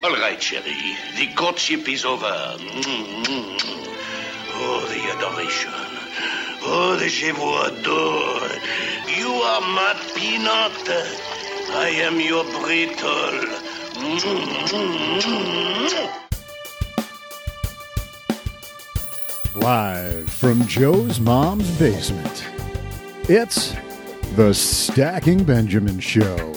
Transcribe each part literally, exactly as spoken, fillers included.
All right, chérie. The courtship is over. Mm-hmm. Oh, the adoration. Oh, the je vous adore. You are my peanut. I am your brittle. Mm-hmm. Live from Joe's mom's basement, it's the Stacking Benjamin Show.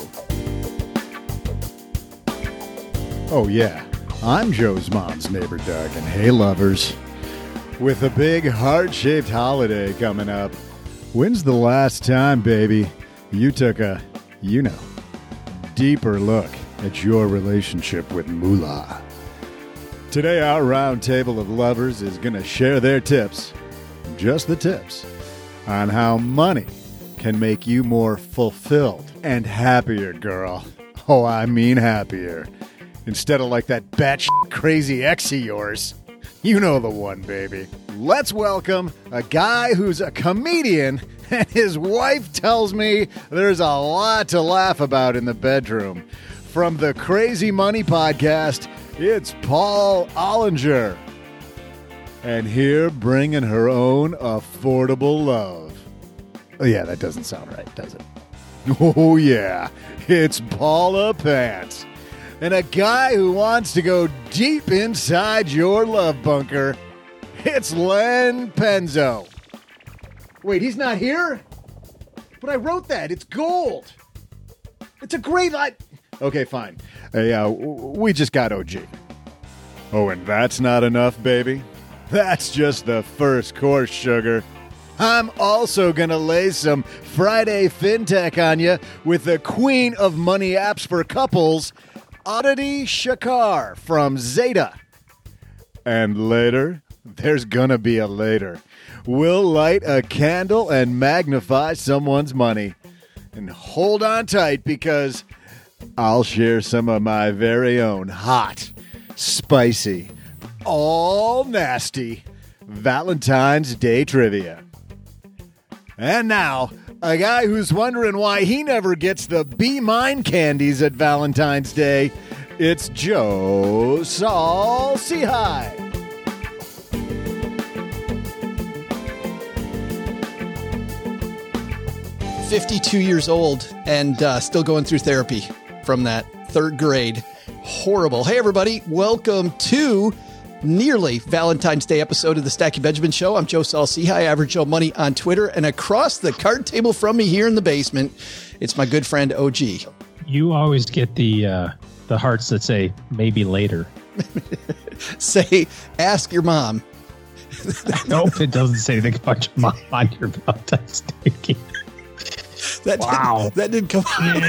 Oh yeah, I'm Joe's mom's neighbor Doug, and hey lovers, with a big heart-shaped holiday coming up, when's the last time, baby, you took a, you know, deeper look at your relationship with moolah? Today, our round table of lovers is going to share their tips, just the tips, on how money can make you more fulfilled and happier, girl. Oh, I mean happier. Instead of like that batshit crazy ex of yours. You know the one, baby. Let's welcome a guy who's a comedian, and his wife tells me there's a lot to laugh about in the bedroom. From the Crazy Money Podcast, it's Paul Ollinger. And here, bringing her own affordable love. Oh, yeah, that doesn't sound right, does it? Oh, yeah, it's Paula Pants. And a guy who wants to go deep inside your love bunker, it's Len Penzo. Wait, he's not here? But I wrote that. It's gold. It's a great... I- okay, fine. Hey, uh, we just got O G. Oh, and that's not enough, baby? That's just the first course, sugar. I'm also going to lay some Friday FinTech on you with the queen of money apps for couples, Aditi Shakar from Zeta. And later, there's going to be a later. We'll light a candle and magnify someone's money. And hold on tight, because I'll share some of my very own hot, spicy, all nasty Valentine's Day trivia. And now, a guy who's wondering why he never gets the Be Mine candies at Valentine's Day, it's Joe Saul-Sehy. fifty-two years old and uh, still going through therapy from that third grade. Horrible. Hey, everybody. Welcome to nearly Valentine's Day episode of the Stacking Benjamin Show. I'm Joe Saul-Sehy, Average Joe Money on Twitter. And across the card table from me here in the basement, it's my good friend O G. You always get the uh, the hearts that say, maybe later. Say, ask your mom. Nope, it doesn't say anything about your mom on your Valentine's Day gift. That wow. Didn't, that didn't come out.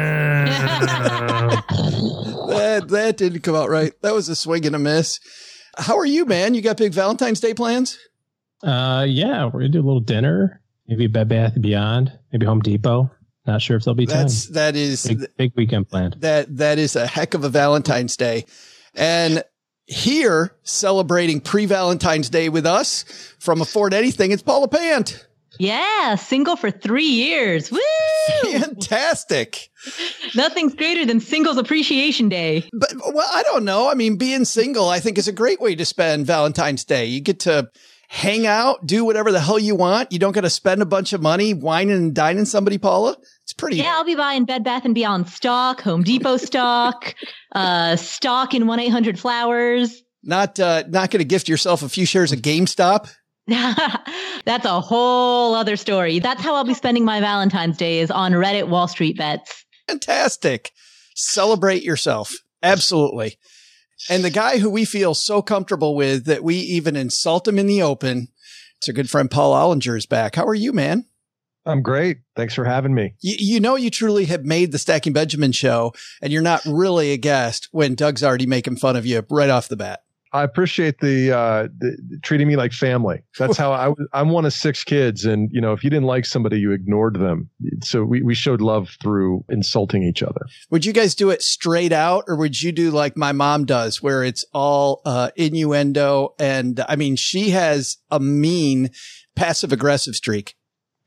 that, that didn't come out right. That was a swing and a miss. How are you, man? You got big Valentine's Day plans? Uh, yeah, we're going to do a little dinner. Maybe Bed Bath and Beyond. Maybe Home Depot. Not sure if there'll be time. That's, that is big, big weekend planned. That, that is a heck of a Valentine's Day. And here, celebrating pre-Valentine's Day with us from Afford Anything, it's Paula Pant. Yeah, single for three years. Woo! Fantastic. Nothing's greater than Singles Appreciation Day. But, well, I don't know. I mean, being single, I think, is a great way to spend Valentine's Day. You get to hang out, do whatever the hell you want. You don't got to spend a bunch of money whining and dining somebody, Paula. It's pretty. Yeah, I'll be buying Bed Bath and Beyond stock, Home Depot stock, uh, stock in one eight hundred flowers. Not, uh, not going to gift yourself a few shares of GameStop. That's a whole other story. That's how I'll be spending my Valentine's Day, is on Reddit Wall Street bets. Fantastic. Celebrate yourself. Absolutely. And the guy who we feel so comfortable with that we even insult him in the open, it's our good friend Paul Ollinger is back. How are you, man? I'm great. Thanks for having me. You, you know, you truly have made the Stacking Benjamin Show, and you're not really a guest when Doug's already making fun of you right off the bat. I appreciate the, uh, the, the treating me like family. That's how I, I'm one of six kids. And, you know, if you didn't like somebody, you ignored them. So we, we showed love through insulting each other. Would you guys do it straight out, or would you do like my mom does, where it's all, uh, innuendo? And I mean, she has a mean passive aggressive streak.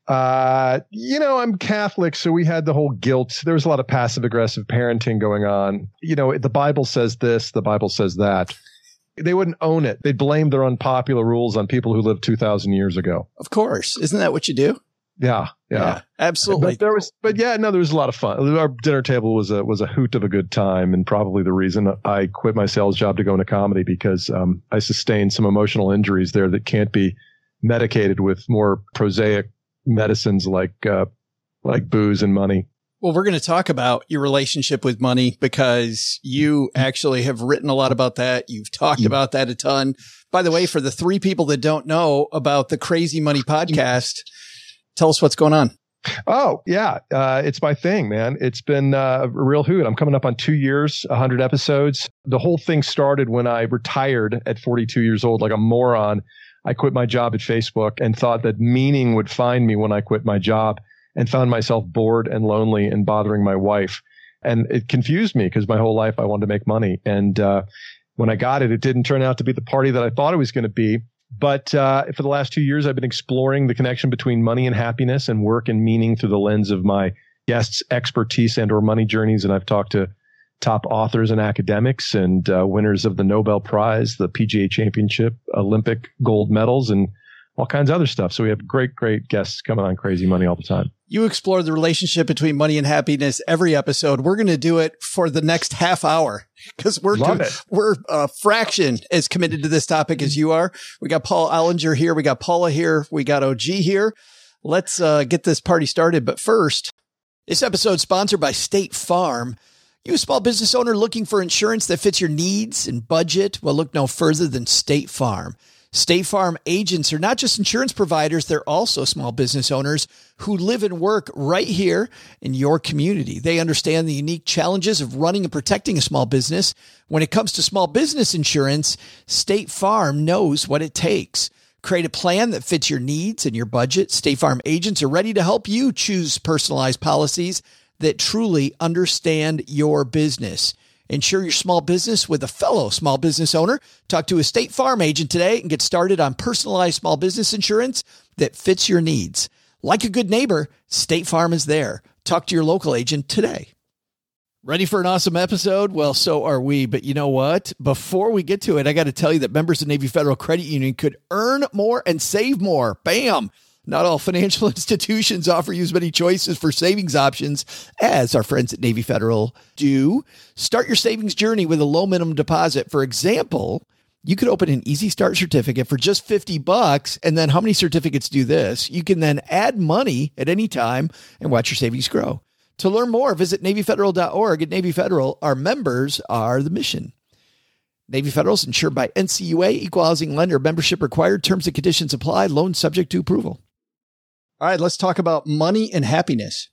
Uh, you know, I'm Catholic, so we had the whole guilt. There was a lot of passive aggressive parenting going on. You know, the Bible says this, the Bible says that. They wouldn't own it. They'd blame their unpopular rules on people who lived two thousand years ago. Of course. Isn't that what you do? Yeah, yeah. Yeah, absolutely. But there was, but yeah, no, there was a lot of fun. Our dinner table was a, was a hoot of a good time, and probably the reason I quit my sales job to go into comedy, because um, I sustained some emotional injuries there that can't be medicated with more prosaic medicines like uh, like booze and money. Well, we're going to talk about your relationship with money, because you actually have written a lot about that. You've talked about that a ton. By the way, for the three people that don't know about the Crazy Money podcast, tell us what's going on. Oh, yeah. Uh, it's my thing, man. It's been uh, a real hoot. I'm coming up on two years, one hundred episodes. The whole thing started when I retired at forty-two years old, like a moron. I quit my job at Facebook and thought that meaning would find me when I quit my job, and found myself bored and lonely and bothering my wife. And it confused me, because my whole life I wanted to make money. And uh, when I got it, it didn't turn out to be the party that I thought it was going to be. But uh, for the last two years, I've been exploring the connection between money and happiness, and work and meaning through the lens of my guests' expertise and or money journeys. And I've talked to top authors and academics, and uh, winners of the Nobel Prize, the P G A Championship, Olympic gold medals, and all kinds of other stuff. So we have great, great guests coming on Crazy Money all the time. You explore the relationship between money and happiness every episode. We're going to do it for the next half hour, because we're Love to, it. we're a fraction as committed to this topic as you are. We got Paul Ollinger here. We got Paula here. We got O G here. Let's uh, get this party started. But first, this episode is sponsored by State Farm. You a small business owner looking for insurance that fits your needs and budget? Well, look no further than State Farm. State Farm agents are not just insurance providers, they're also small business owners who live and work right here in your community. They understand the unique challenges of running and protecting a small business. When it comes to small business insurance, State Farm knows what it takes. Create a plan that fits your needs and your budget. State Farm agents are ready to help you choose personalized policies that truly understand your business. Insure your small business with a fellow small business owner. Talk to a State Farm agent today and get started on personalized small business insurance that fits your needs. Like a good neighbor, State Farm is there. Talk to your local agent today. Ready for an awesome episode? Well, so are we. But you know what? Before we get to it, I got to tell you that members of Navy Federal Credit Union could earn more and save more. Bam! Not all financial institutions offer you as many choices for savings options as our friends at Navy Federal do. Start your savings journey with a low minimum deposit. For example, you could open an Easy Start certificate for just fifty bucks. And then how many certificates do this? You can then add money at any time and watch your savings grow. To learn more, visit Navy Federal dot org. At Navy Federal, our members are the mission. Navy Federal is insured by N C U A, equal housing lender, membership required, terms and conditions apply, loan subject to approval. All right, let's talk about money and happiness.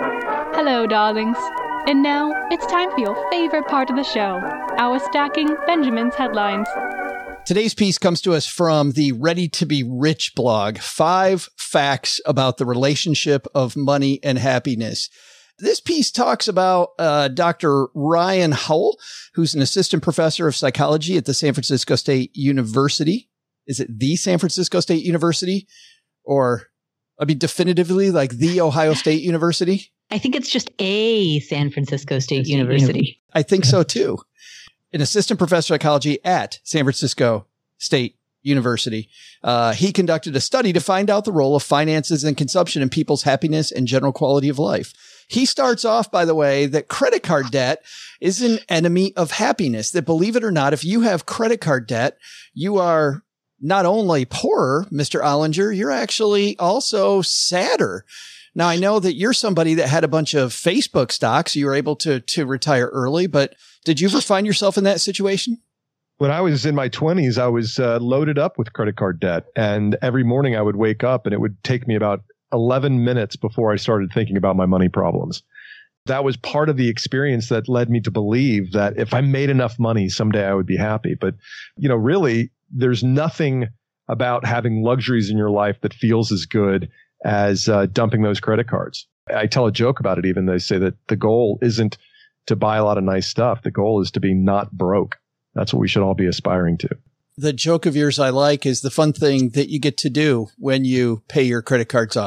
Hello, darlings. And now it's time for your favorite part of the show, our Stacking Benjamin's Headlines. Today's piece comes to us from the Ready to Be Rich blog. Five facts about the relationship of money and happiness. This piece talks about uh, Doctor Ryan Howell, who's an assistant professor of psychology at the San Francisco State University. Is it the San Francisco State University? Or, I mean, definitively like the Ohio State University? I think it's just a San Francisco State University. I think so too. An assistant professor of psychology at San Francisco State University. Uh, he conducted a study to find out the role of finances and consumption in people's happiness and general quality of life. He starts off, by the way, that credit card debt is an enemy of happiness, that believe it or not, if you have credit card debt, you are not only poorer, Mister Ollinger, you're actually also sadder. Now, I know that you're somebody that had a bunch of Facebook stocks. You were able to, to retire early, but did you ever find yourself in that situation? When I was in my twenties, I was uh, loaded up with credit card debt. And every morning I would wake up and it would take me about eleven minutes before I started thinking about my money problems. That was part of the experience that led me to believe that if I made enough money, someday I would be happy. But, you know, really, there's nothing about having luxuries in your life that feels as good as uh, dumping those credit cards. I tell a joke about it even. They say that the goal isn't to buy a lot of nice stuff. The goal is to be not broke. That's what we should all be aspiring to. The joke of yours I like is the fun thing that you get to do when you pay your credit cards off.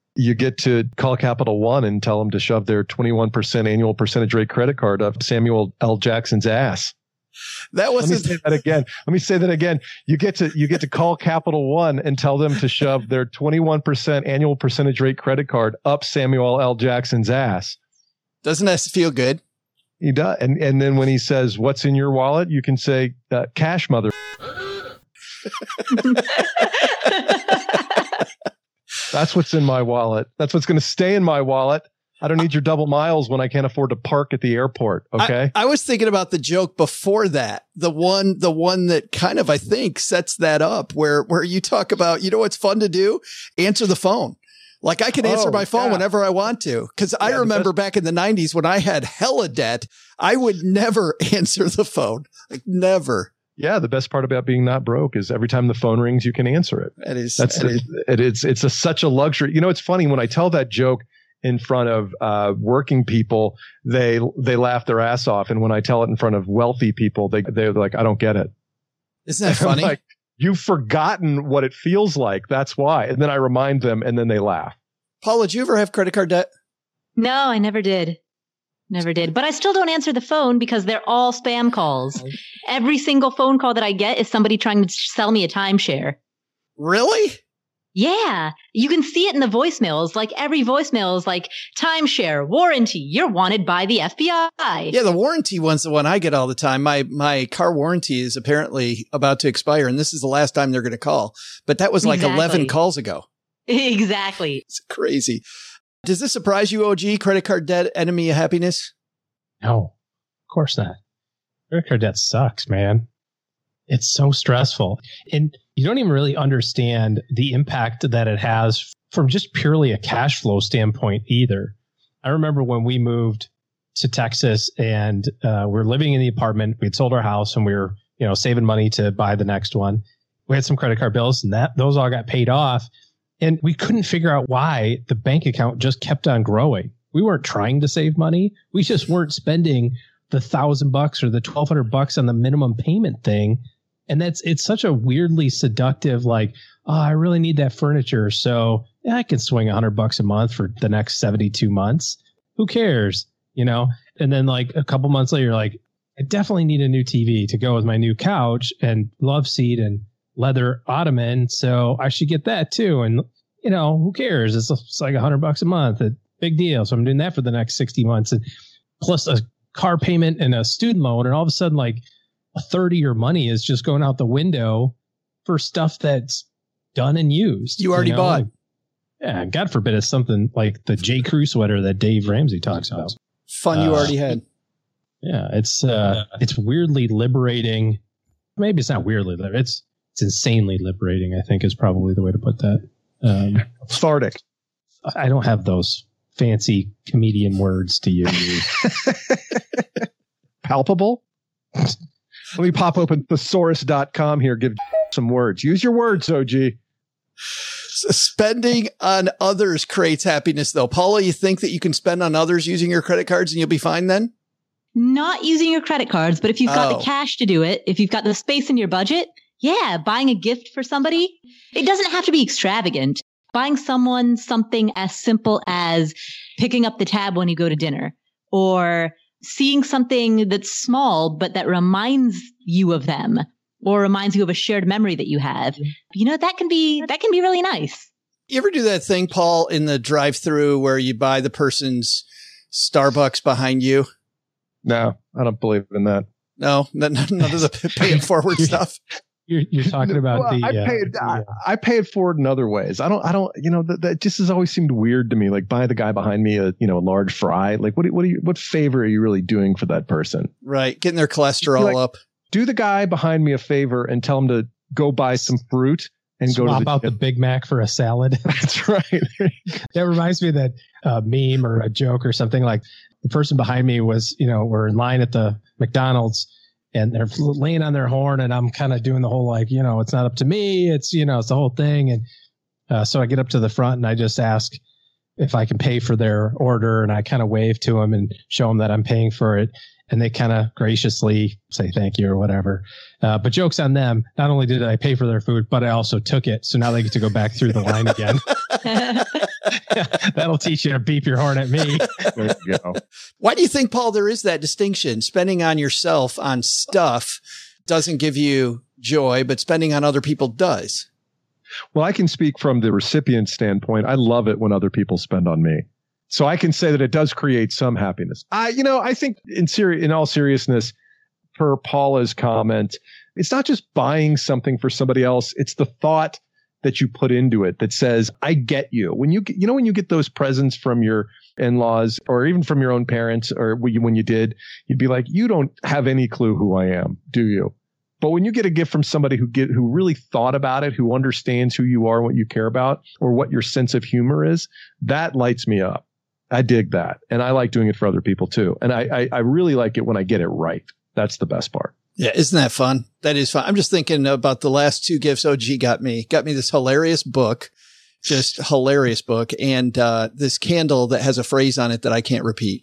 You get to call Capital One and tell them to shove their twenty-one percent annual percentage rate credit card up Samuel L. Jackson's ass. That wasn't. Let me say that again. Let me say that again. You get to you get to call Capital One and tell them to shove their twenty-one percent annual percentage rate credit card up Samuel L. Jackson's ass. Doesn't that feel good? He does. And and then when he says, "What's in your wallet?" you can say, uh, "Cash, mother." That's what's in my wallet. That's what's going to stay in my wallet. I don't need your double miles when I can't afford to park at the airport. Okay. I, I was thinking about the joke before that. The one, the one that kind of, I think, sets that up where, where you talk about, you know, what's fun to do? Answer the phone. Like I can answer Oh, my phone yeah. whenever I want to. Cause I Yeah, the remember best- back in the nineties when I had hella debt, I would never answer the phone. Like never. Yeah. The best part about being not broke is every time the phone rings, you can answer it. That is, That's that is- it, it's it's a, such a luxury. You know, it's funny when I tell that joke in front of uh, working people, they they laugh their ass off, and when I tell it in front of wealthy people, they they're like, I don't get it. isn't that funny? Like, you've forgotten what it feels like. That's why. And then I remind them, and then they laugh. Paula, did you ever have credit card debt? No, I never did. Never did. But I still don't answer the phone because they're all spam calls. Every single phone call that I get is somebody trying to sell me a timeshare. Really? Yeah. You can see it in the voicemails. Like every voicemail is like timeshare, warranty, you're wanted by the F B I. Yeah, the warranty one's the one I get all the time. My my car warranty is apparently about to expire, and this is the last time they're going to call. But that was like Exactly. eleven calls ago. Exactly. It's crazy. Does this surprise you, O G? Credit card debt, enemy of happiness? No, of course not. Credit card debt sucks, man. It's so stressful. And you don't even really understand the impact that it has from just purely a cash flow standpoint either. I remember when we moved to Texas and uh, we were living in the apartment. We had sold our house and we were, you know, saving money to buy the next one. We had some credit card bills and that those all got paid off. And we couldn't figure out why the bank account just kept on growing. We weren't trying to save money. We just weren't spending the thousand bucks or the twelve hundred bucks on the minimum payment thing. And that's, it's such a weirdly seductive, like, oh, I really need that furniture. So yeah, I can swing a hundred bucks a month for the next seventy-two months. Who cares? You know? And then like a couple months later, you're like, I definitely need a new T V to go with my new couch and love seat and leather ottoman. So I should get that too. And you know, who cares? It's, it's like a hundred bucks a month. A big deal. So I'm doing that for the next sixty months and plus a car payment and a student loan. And all of a sudden, like a third of your money is just going out the window for stuff that's done and used. You already know? bought. Yeah. God forbid it's something like the J. Crew sweater that Dave Ramsey talks about. Fun you Uh, already had. Yeah. It's, uh, it's weirdly liberating. Maybe it's not weirdly liberating. It's, it's insanely liberating, I think is probably the way to put that. Um, Cathartic. I don't have those fancy comedian words to use. Palpable. Let me pop open thesaurus dot com here. Give some words. Use your words, O G. Spending on others creates happiness, though. Paula, you think that you can spend on others using your credit cards and you'll be fine then? Not using your credit cards, but if you've got Oh. the cash to do it, if you've got the space in your budget, yeah, buying a gift for somebody, it doesn't have to be extravagant. Buying someone something as simple as picking up the tab when you go to dinner or seeing something that's small, but that reminds you of them or reminds you of a shared memory that you have. You know, that can be, that can be really nice. You ever do that thing, Paul, in the drive-through where you buy the person's Starbucks behind you? No, I don't believe in that. No, none, none of the pay it forward stuff. You're, you're talking about Well, the. I uh, pay it. the, I, uh, I pay it forward in other ways. I don't. I don't. You know that, that just has always seemed weird to me. Like buy the guy behind me a you know a large fry. Like what? Do, what do you? What favor are you really doing for that person? Right. Getting their cholesterol Like- up. Do the guy behind me a favor and tell him to go buy some fruit and go to swap the. out the Big Mac for a salad. That's right. That reminds me of that uh, meme or a joke or something like the person behind me was, you know, we're in line at the McDonald's and they're laying on their horn and I'm kind of doing the whole, like, you know, it's not up to me. It's, you know, it's the whole thing. And uh, so I get up to the front and I just ask if I can pay for their order and I kind of wave to them and show them that I'm paying for it. and they kind of graciously say thank you or whatever. Uh, but joke's on them. Not only did I pay for their food, but I also took it. So now they get to go back through the line again. That'll teach you to beep your horn at me. There you go. Why do you think, Paul, there is that distinction? Spending on yourself on stuff doesn't give you joy, but spending on other people does. Well, I can speak from the recipient standpoint. I love it when other people spend on me. So I can say that it does create some happiness. I, you know, I think in seri- in all seriousness, per Paula's comment, it's not just buying something for somebody else. It's the thought that you put into it that says, I get you. When you, you know, when you get those presents from your in-laws or even from your own parents, or when you, when you did, you'd be like, you don't have any clue who I am, do you? But when you get a gift from somebody who get, who really thought about it, who understands who you are, what you care about, or what your sense of humor is, that lights me up. I dig that. And I like doing it for other people too. And I, I, I really like it when I get it right. That's the best part. Yeah. Isn't that fun? That is fun. I'm just thinking about the last two gifts O G got me, got me this hilarious book, just hilarious book. And, uh, this candle that has a phrase on it that I can't repeat.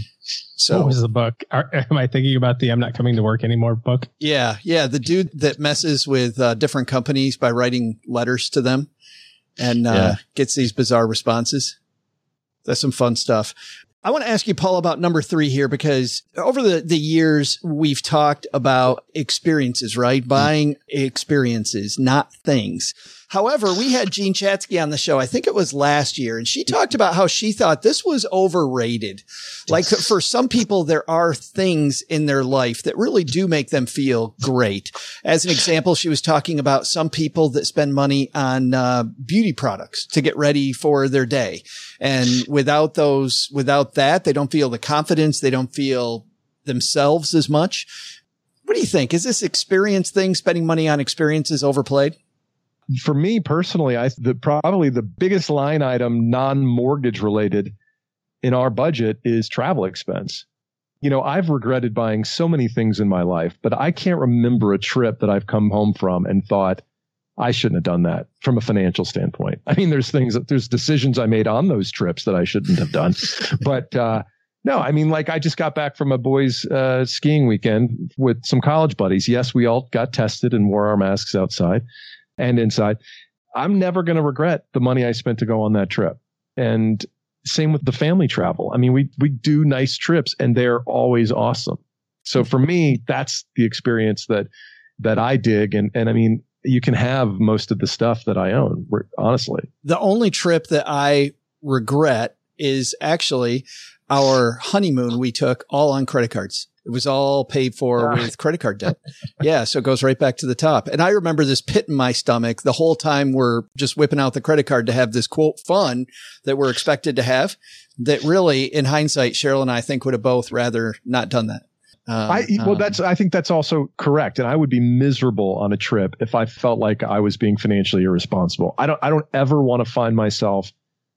So what was the book? Are, am I thinking about the I'm not coming to work anymore book? Yeah. Yeah. The dude that messes with uh, different companies by writing letters to them and uh, yeah. gets these bizarre responses. That's some fun stuff. I want to ask you, Paul, about number three here, because over the, the years, we've talked about experiences, right? Buying experiences, not things. However, we had Jean Chatzky on the show, I think it was last year, and she talked about how she thought this was overrated. Like for some people, there are things in their life that really do make them feel great. As an example, she was talking about some people that spend money on uh, beauty products to get ready for their day. And without those, without that, they don't feel the confidence. They don't feel themselves as much. What do you think? Is this experience thing, spending money on experiences, overplayed? For me personally, I the probably the biggest line item non-mortgage related in our budget is travel expense. You know, I've regretted buying so many things in my life, but I can't remember a trip that I've come home from and thought I shouldn't have done that from a financial standpoint. I mean, there's things that there's decisions I made on those trips that I shouldn't have done, but uh, no, I mean, like I just got back from a boys uh, skiing weekend with some college buddies. Yes, we all got tested and wore our masks outside and inside. I'm never going to regret the money I spent to go on that trip. And same with the family travel. I mean, we, we do nice trips and they're always awesome. So for me, that's the experience that, that I dig. And, and I mean, you can have most of the stuff that I own, honestly. The only trip that I regret is actually our honeymoon we took all on credit cards. It was all paid for with credit card debt. Yeah. So it goes right back to the top. And I remember this pit in my stomach the whole time we're just whipping out the credit card to have this quote fun that we're expected to have, that really in hindsight, Cheryl and I think would have both rather not done that. Um, I, well, that's, I think that's also correct. And I would be miserable on a trip if I felt like I was being financially irresponsible. I don't, I don't ever want to find myself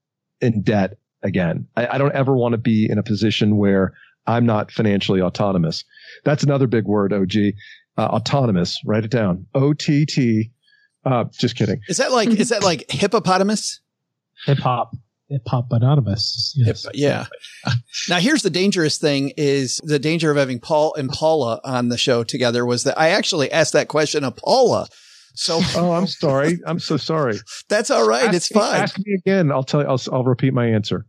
in debt again. I, I don't ever want to be in a position where I'm not financially autonomous. That's another big word, O G. Uh, autonomous. Write it down. O T T. Uh, just kidding. Is that like, is that like hippopotamus? Hip hop. Hip hop anonymous. Yes. Hip, yeah. Now here's the dangerous thing is the danger of having Paul and Paula on the show together was that I actually asked that question of Paula. So, oh, I'm sorry. I'm so sorry. That's all right. Ask, it's fine. Ask me again. I'll tell you. I'll, I'll repeat my answer.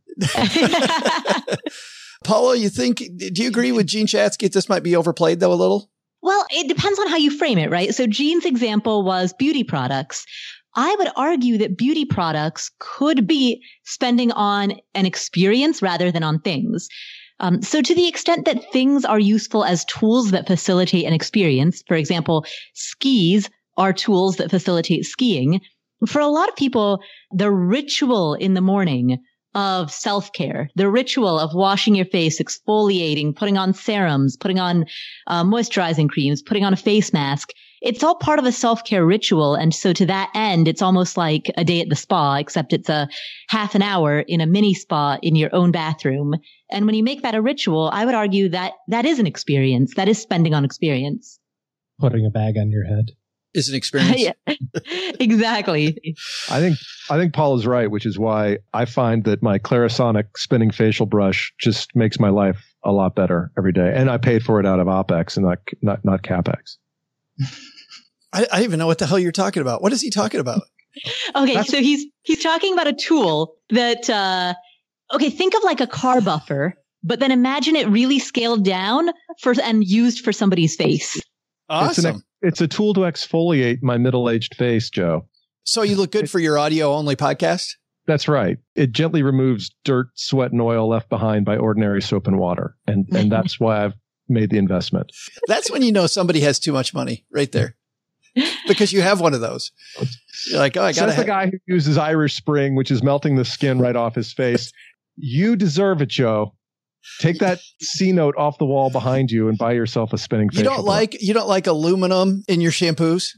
Paula, you think, do you agree with Jean Chatzky? This might be overplayed though a little? Well, it depends on how you frame it, right? So Jean's example was beauty products. I would argue that beauty products could be spending on an experience rather than on things. Um, so to the extent that things are useful as tools that facilitate an experience, for example, skis are tools that facilitate skiing. For a lot of people, the ritual in the morning of self-care, the ritual of washing your face, exfoliating, putting on serums, putting on uh, moisturizing creams, putting on a face mask, it's all part of a self-care ritual. And so to that end, it's almost like a day at the spa, except it's a half an hour in a mini spa in your own bathroom. And when you make that a ritual, I would argue that that is an experience. That is spending on experience. Putting a bag on your head. is an experience. Yeah, exactly. I think I think Paul is right, which is why I find that my Clarisonic spinning facial brush just makes my life a lot better every day, and I paid for it out of OpEx and not not not CapEx. I, I don't even know what the hell you're talking about. What is he talking about? Okay, That's- so he's he's talking about a tool that uh okay, think of like a car buffer, but then imagine it really scaled down for and used for somebody's face. Awesome. It's, an, it's a tool to exfoliate my middle-aged face, Joe. So you look good for your audio-only podcast? That's right. It gently removes dirt, sweat, and oil left behind by ordinary soap and water. And and that's why I've made the investment. That's when you know somebody has too much money right there. Because you have one of those. You're like, oh, I got to Says the guy who uses Irish Spring, which is melting the skin right off his face. You deserve it, Joe. Take that C note off the wall behind you and buy yourself a spinning You facial don't brush. like you don't like aluminum in your shampoos?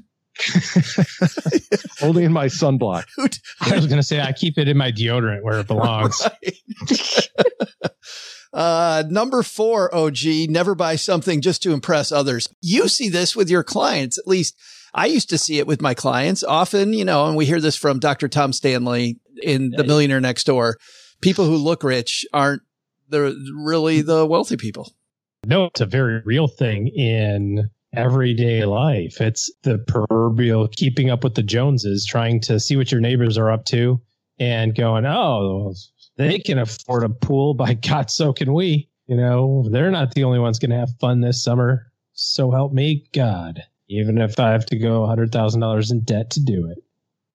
Only in my sunblock. I was going to say, I keep it in my deodorant where it belongs. Right. uh, number four, O G, never buy something just to impress others. You see this with your clients. At least I used to see it with my clients often, you know, and we hear this from Doctor Tom Stanley in The Millionaire Next Door. People who look rich aren't the really the wealthy people. No, it's a very real thing in everyday life. It's the proverbial keeping up with the Joneses, trying to see what your neighbors are up to and going, oh, they can afford a pool. By God, so can we. You know, they're not the only ones going to have fun this summer. So help me God, even if I have to go one hundred thousand dollars in debt to do it.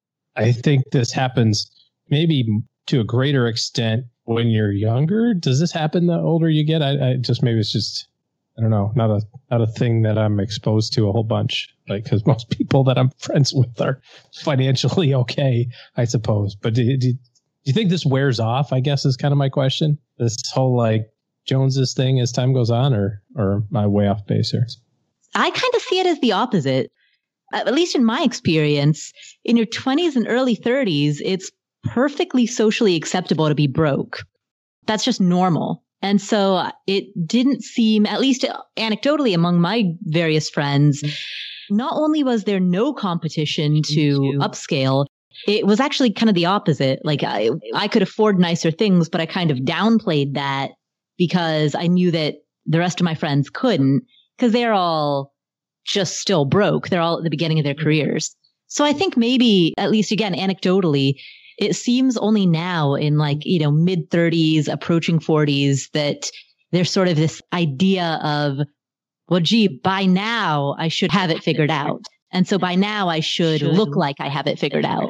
I think this happens maybe to a greater extent when you're younger. Does this happen the older you get? I, I just, maybe it's just, I don't know, not a, not a thing that I'm exposed to a whole bunch. Like, cause most people that I'm friends with are financially okay, I suppose. But do, do, do you think this wears off? I guess is kind of my question. This whole like Joneses thing as time goes on, or, or am I way off base here? I kind of see it as the opposite. At least in my experience, in your twenties and early thirties, it's perfectly socially acceptable to be broke. That's just normal. And so it didn't seem, at least anecdotally among my various friends, not only was there no competition to upscale, it was actually kind of the opposite. Like I, I could afford nicer things, but I kind of downplayed that because I knew that the rest of my friends couldn't, because they're all just still broke. They're all at the beginning of their careers. So I think maybe, at least again, anecdotally, it seems only now in like, you know, mid thirties, approaching forties, that there's sort of this idea of, well, gee, by now I should have it figured out. And so by now I should, should look like I have it figured out.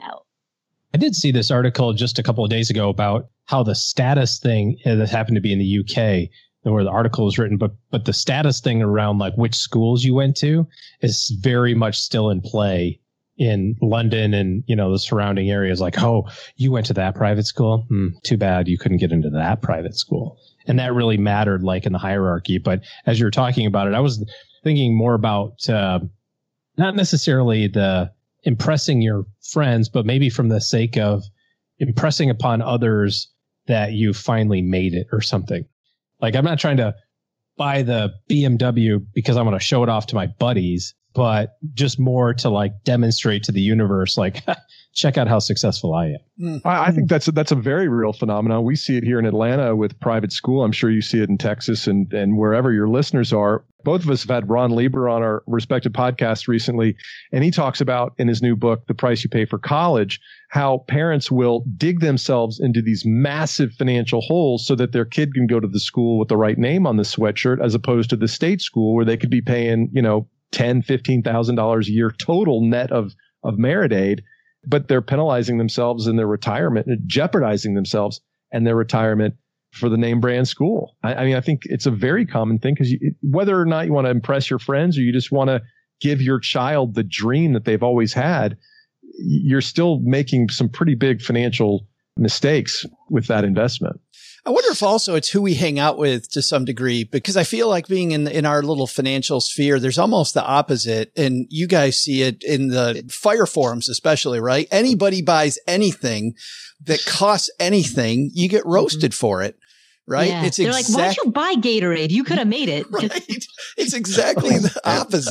I did see this article just a couple of days ago about how the status thing that happened to be in the U K, where the article was written, but but the status thing around like which schools you went to is very much still in play in London and, you know, the surrounding areas. Like, oh, you went to that private school? Hmm, too bad you couldn't get into that private school. And that really mattered, like in the hierarchy. But as you were talking about it, I was thinking more about uh, not necessarily the impressing your friends, but maybe from the sake of impressing upon others that you finally made it or something. Like, I'm not trying to buy the B M W because I want to show it off to my buddies, but just more to like demonstrate to the universe, like, check out how successful I am. I, I think that's a, that's a very real phenomenon. We see it here in Atlanta with private school. I'm sure you see it in Texas and, and wherever your listeners are. Both of us have had Ron Lieber on our respective podcasts recently, and he talks about in his new book, The Price You Pay for College, how parents will dig themselves into these massive financial holes so that their kid can go to the school with the right name on the sweatshirt, as opposed to the state school where they could be paying, you know, ten thousand dollars, fifteen thousand dollars a year total net of, of merit aid, but they're penalizing themselves in their retirement and jeopardizing themselves and their retirement for the name brand school. I, I mean, I think it's a very common thing because whether or not you want to impress your friends or you just want to give your child the dream that they've always had, you're still making some pretty big financial mistakes with that investment. I wonder if also it's who we hang out with to some degree, because I feel like being in in our little financial sphere, there's almost the opposite. And you guys see it in the fire forums, especially, right? Anybody buys anything that costs anything, you get roasted for it, right? Yeah. It's They're exact- like, why'd you buy Gatorade? You could have made it. Right. It's exactly the opposite.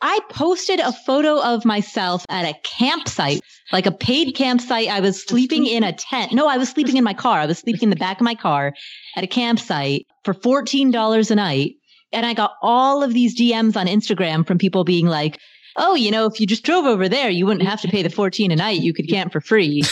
I posted a photo of myself at a campsite, like a paid campsite. I was sleeping in a tent. No, I was sleeping in my car. I was sleeping in the back of my car at a campsite for fourteen dollars a night. And I got all of these D Ms on Instagram from people being like, oh, you know, if you just drove over there, you wouldn't have to pay the fourteen a night. You could camp for free.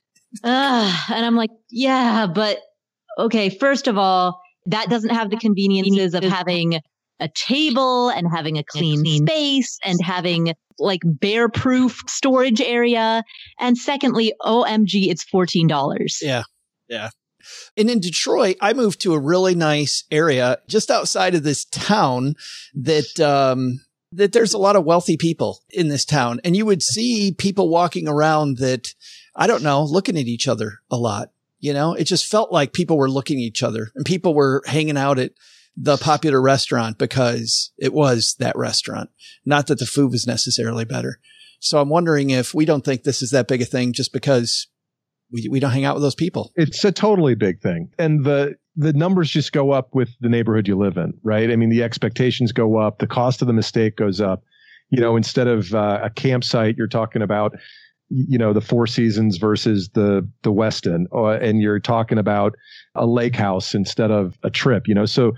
uh, and I'm like, yeah, but okay, first of all, that doesn't have the conveniences of having a table and having a clean space and having like bear proof storage area. And secondly, O M G, it's fourteen dollars. Yeah. Yeah. And in Detroit, I moved to a really nice area just outside of this town that, um, that there's a lot of wealthy people in this town. And you would see people walking around that, I don't know, looking at each other a lot. You know, it just felt like people were looking at each other and people were hanging out at the popular restaurant because it was that restaurant. Not that the food was necessarily better. So I'm wondering if we don't think this is that big a thing just because we we don't hang out with those people. It's a totally big thing. And the the numbers just go up with the neighborhood you live in, right? I mean, the expectations go up. The cost of the mistake goes up. You know, instead of uh, a campsite, you're talking about, you know, the Four Seasons versus the the Westin, or, and you're talking about a lake house instead of a trip, you know? So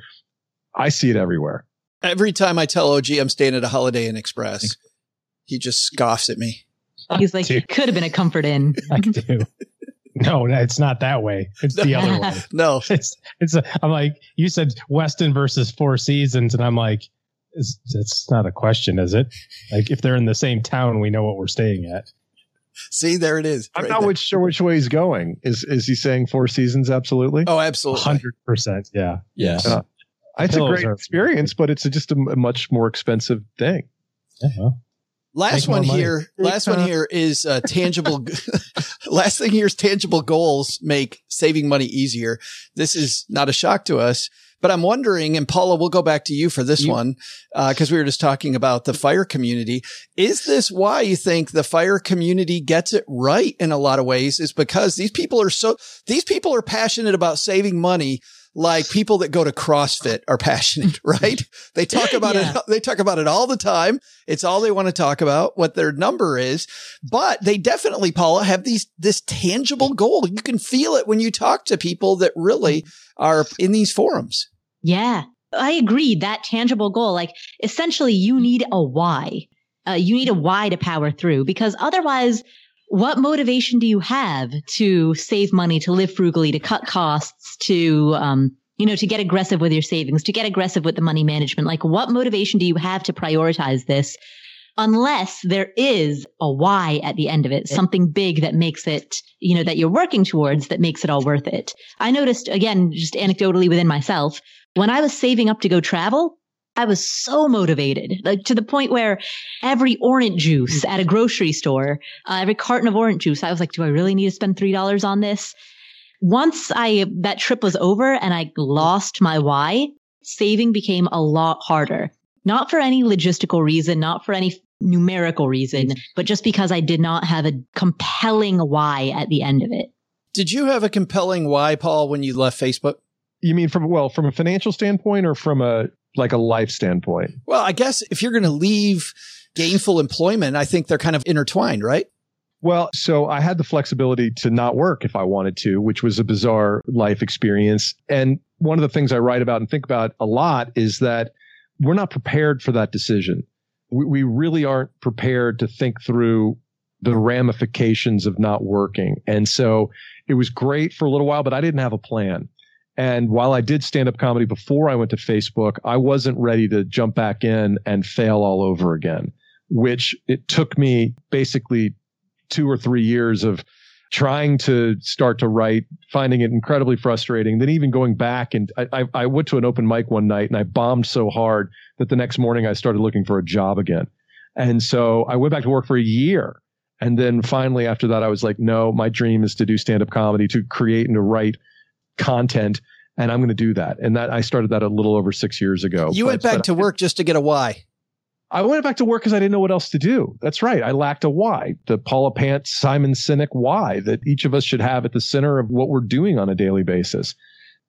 I see it everywhere. Every time I tell O G I'm staying at a Holiday Inn Express, he just scoffs at me. He's like, it could have been a Comfort Inn. I do. No, it's not that way. It's the other way. No, it's it's. A, I'm like, you said Westin versus Four Seasons, and I'm like, it's, it's not a question, is it? Like, if they're in the same town, we know what we're staying at. See, there it is. I'm right not there. which, sure which way he's going. Is is he saying Four Seasons? Absolutely. Oh, absolutely. one hundred percent. Yeah. Yes. Uh, it's a Pillows great are- experience, but it's a, just a, a much more expensive thing. Yeah, well, Last Make more one money. here. Last one here is uh, tangible. Last thing here is tangible goals make saving money easier. This is not a shock to us, but I'm wondering, and Paula, we'll go back to you for this You- one because uh, we were just talking about the fire community. Is this why you think the fire community gets it right in a lot of ways? Is because these people are so these people are passionate about saving money. Like people that go to CrossFit are passionate, right? They talk about Yeah. it. They talk about it all the time. It's all they want to talk about, what their number is. But they definitely, Paula, have these, this tangible goal. You can feel it when you talk to people that really are in these forums. Yeah, I agree. That tangible goal, like essentially you need a why. Uh, you need a why to power through, because otherwise, what motivation do you have to save money, to live frugally, to cut costs, to, um, you know, to get aggressive with your savings, to get aggressive with the money management? Like, what motivation do you have to prioritize this unless there is a why at the end of it, something big that makes it, you know, that you're working towards that makes it all worth it? I noticed, again, just anecdotally within myself, when I was saving up to go travel, I was so motivated, like to the point where every orange juice at a grocery store, uh, every carton of orange juice, I was like, do I really need to spend three dollars on this? Once I, that trip was over and I lost my why, saving became a lot harder. Not for any logistical reason, not for any numerical reason, but just because I did not have a compelling why at the end of it. Did you have a compelling why, Paul, when you left Facebook? You mean from, well, from a financial standpoint or from a, like a life standpoint? Well, I guess if you're going to leave gainful employment, I think they're kind of intertwined, right? Well, so I had the flexibility to not work if I wanted to, which was a bizarre life experience. And one of the things I write about and think about a lot is that we're not prepared for that decision. We, we really aren't prepared to think through the ramifications of not working. And so it was great for a little while, but I didn't have a plan. And while I did stand-up comedy before I went to Facebook, I wasn't ready to jump back in and fail all over again, which it took me basically two or three years of trying to start to write, finding it incredibly frustrating. Then even going back, and I, I, I went to an open mic one night and I bombed so hard that the next morning I started looking for a job again. And so I went back to work for a year. And then finally after that, I was like, no, my dream is to do stand-up comedy, to create and to write content, and I'm going to do that. And that I started that a little over six years ago. You But- went back but to work just to get a why. I went back to work because I didn't know what else to do. That's right. I lacked a why. The Paula Pants, Simon Sinek why that each of us should have at the center of what we're doing on a daily basis.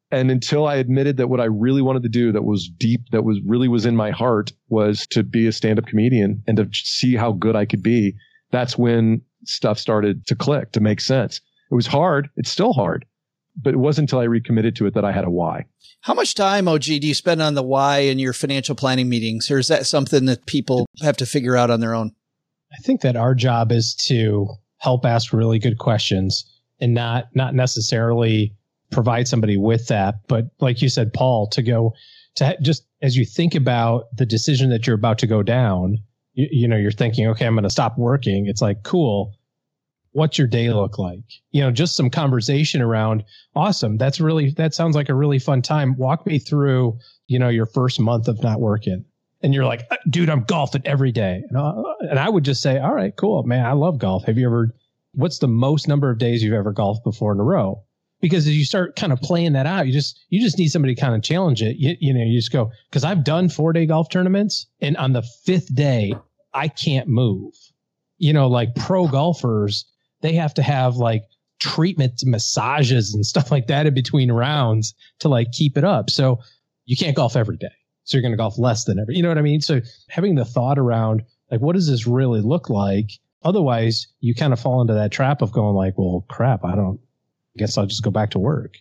And until I admitted that what I really wanted to do, that was deep, that was really was in my heart, was to be a stand-up comedian and to see how good I could be, that's when stuff started to click, to make sense. It was hard. It's still hard. But it wasn't until I recommitted to it that I had a why. How much time, O G, do you spend on the why in your financial planning meetings? Or is that something that people have to figure out on their own? I think that our job is to help ask really good questions and not not necessarily provide somebody with that. But like you said, Paul, to go to just as you think about the decision that you're about to go down, you, you know, you're thinking, okay, I'm going to stop working. It's like, cool. What's your day look like? You know, just some conversation around, awesome. That's really, that sounds like a really fun time. Walk me through, you know, your first month of not working. And you're like, dude, I'm golfing every day. And, uh, and I would just say, all right, cool, man. I love golf. Have you ever, what's the most number of days you've ever golfed before in a row? Because as you start kind of playing that out, you just, you just need somebody to kind of challenge it. You, you know, you just go, cause I've done four day golf tournaments and on the fifth day, I can't move. You know, like pro golfers, they have to have like treatment massages and stuff like that in between rounds to like keep it up. So you can't golf every day. So you're going to golf less than every, you know what I mean? So having the thought around like, what does this really look like? Otherwise you kind of fall into that trap of going like, well, crap, I don't, I guess I'll just go back to work.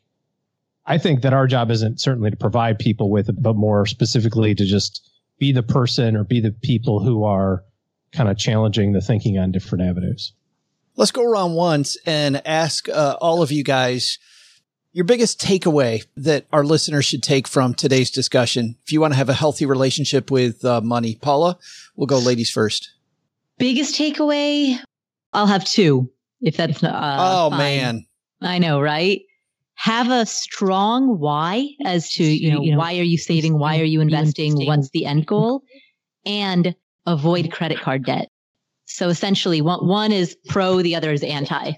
I think that our job isn't certainly to provide people with it, but more specifically to just be the person or be the people who are kind of challenging the thinking on different avenues. Let's go around once and ask uh, all of you guys your biggest takeaway that our listeners should take from today's discussion. If you want to have a healthy relationship with uh, money, Paula, we'll go ladies first. Biggest takeaway? I'll have two, if that's not. Uh, oh, fine. man. I know, right? Have a strong why as to, you know, you know, why are you saving? Why are you investing? What's the end goal? And avoid credit card debt. So essentially one, one is pro, the other is anti.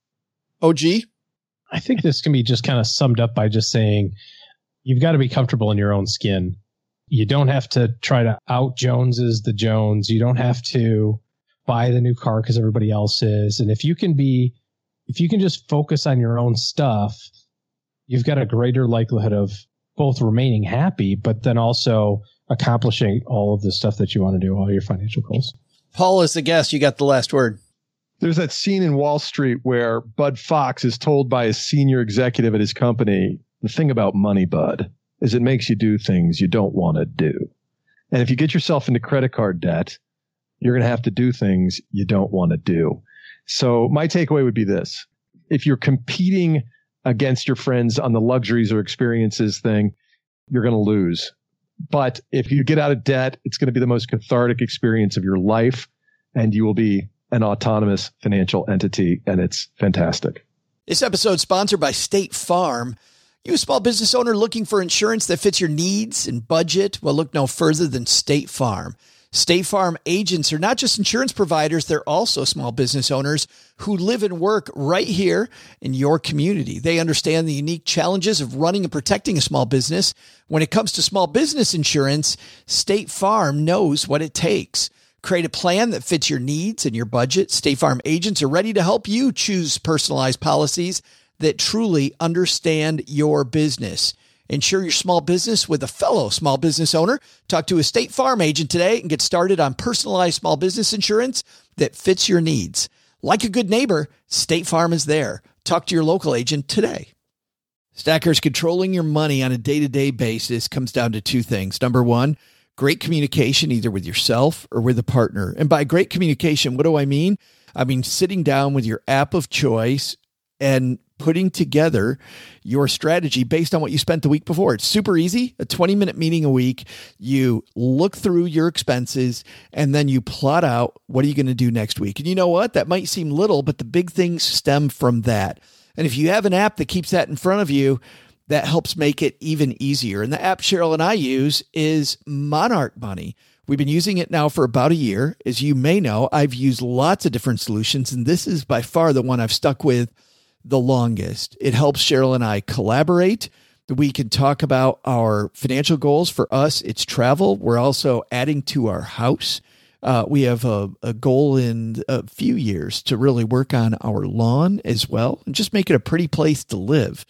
O G? I think this can be just kind of summed up by just saying you've got to be comfortable in your own skin. You don't have to try to out Joneses the Jones. You don't have to buy the new car because everybody else is. And if you can be, if you can just focus on your own stuff, you've got a greater likelihood of both remaining happy, but then also accomplishing all of the stuff that you want to do, all your financial goals. Paul is the guest. You got the last word. There's that scene in Wall Street where Bud Fox is told by a senior executive at his company, the thing about money, Bud, is it makes you do things you don't want to do. And if you get yourself into credit card debt, you're going to have to do things you don't want to do. So my takeaway would be this. If you're competing against your friends on the luxuries or experiences thing, you're going to lose. But if you get out of debt, it's going to be the most cathartic experience of your life, and you will be an autonomous financial entity, and it's fantastic. This episode is sponsored by State Farm. You a small business owner looking for insurance that fits your needs and budget? Well, look no further than State Farm. State Farm agents are not just insurance providers, they're also small business owners who live and work right here in your community. They understand the unique challenges of running and protecting a small business. When it comes to small business insurance, State Farm knows what it takes. Create a plan that fits your needs and your budget. State Farm agents are ready to help you choose personalized policies that truly understand your business. Insure your small business with a fellow small business owner. Talk to a State Farm agent today and get started on personalized small business insurance that fits your needs. Like a good neighbor, State Farm is there. Talk to your local agent today. Stackers, controlling your money on a day-to-day basis comes down to two things. Number one, great communication, either with yourself or with a partner. And by great communication, what do I mean? I mean sitting down with your app of choice and putting together your strategy based on what you spent the week before. It's super easy. A twenty minute meeting a week. You look through your expenses and then you plot out what are you going to do next week. And you know what? That might seem little, but the big things stem from that. And if you have an app that keeps that in front of you, that helps make it even easier. And the app Cheryl and I use is Monarch Money. We've been using it now for about a year. As you may know, I've used lots of different solutions, and this is by far the one I've stuck with the longest. It helps Cheryl and I collaborate. We can talk about our financial goals. For us, it's travel. We're also adding to our house. Uh, we have a, a goal in a few years to really work on our lawn as well and just make it a pretty place to live.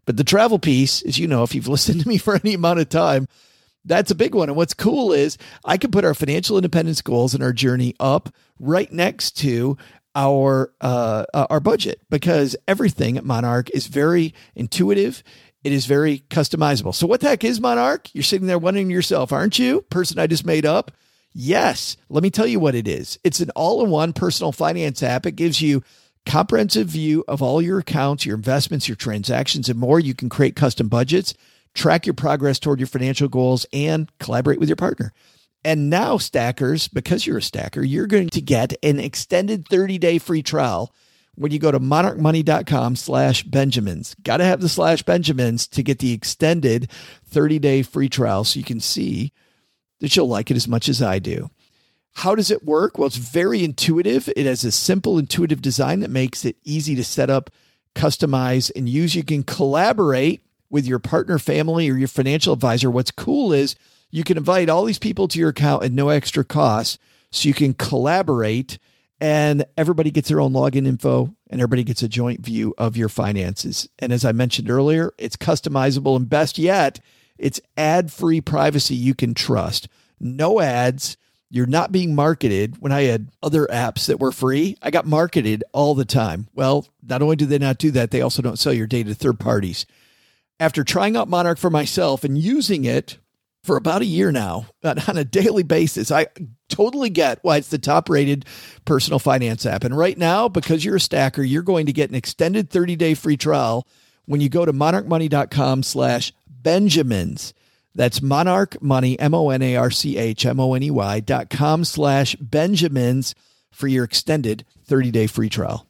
But the travel piece, as you know, if you've listened to me for any amount of time, that's a big one. And what's cool is I can put our financial independence goals and our journey up right next to our uh, our budget, because everything at Monarch is very intuitive. It is very customizable. So what the heck is Monarch? You're sitting there wondering to yourself, aren't you? Person I just made up. Yes. Let me tell you what it is. It's an all-in-one personal finance app. It gives you comprehensive view of all your accounts, your investments, your transactions, and more. You can create custom budgets, track your progress toward your financial goals, and collaborate with your partner. And now, stackers, because you're a stacker, you're going to get an extended thirty-day free trial when you go to monarchmoney.com slash Benjamins. Got to have the slash Benjamins to get the extended thirty-day free trial so you can see that you'll like it as much as I do. How does it work? Well, it's very intuitive. It has a simple, intuitive design that makes it easy to set up, customize, and use. You can collaborate with your partner, family, or your financial advisor. What's cool is you can invite all these people to your account at no extra cost, so you can collaborate and everybody gets their own login info and everybody gets a joint view of your finances. And as I mentioned earlier, it's customizable, and best yet, it's ad-free privacy you can trust. No ads. You're not being marketed. When I had other apps that were free, I got marketed all the time. Well, not only do they not do that, they also don't sell your data to third parties. After trying out Monarch for myself and using it for about a year now on a daily basis, I totally get why it's the top rated personal finance app. And right now, because you're a stacker, you're going to get an extended thirty-day free trial when you go to monarchmoney.com slash Benjamins. That's Monarch Money, M O N A R C H M O N E Y dot com slash Benjamins for your extended thirty-day free trial.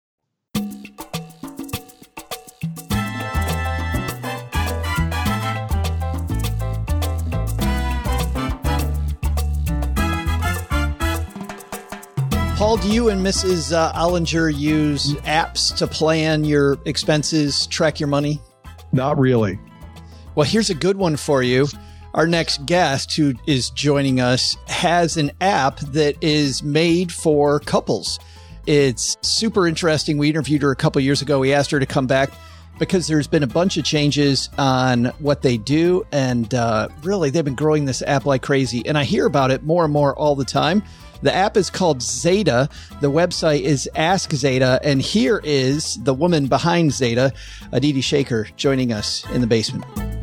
Paul, do you and Missus Uh, Ollinger use apps to plan your expenses, track your money? Not really. Well, here's a good one for you. Our next guest who is joining us has an app that is made for couples. It's super interesting. We interviewed her a couple years ago. We asked her to come back because there's been a bunch of changes on what they do. And uh, really, they've been growing this app like crazy. And I hear about it more and more all the time. The app is called Zeta. The website is Ask Zeta. And here is the woman behind Zeta, Aditi Shaker, joining us in the basement.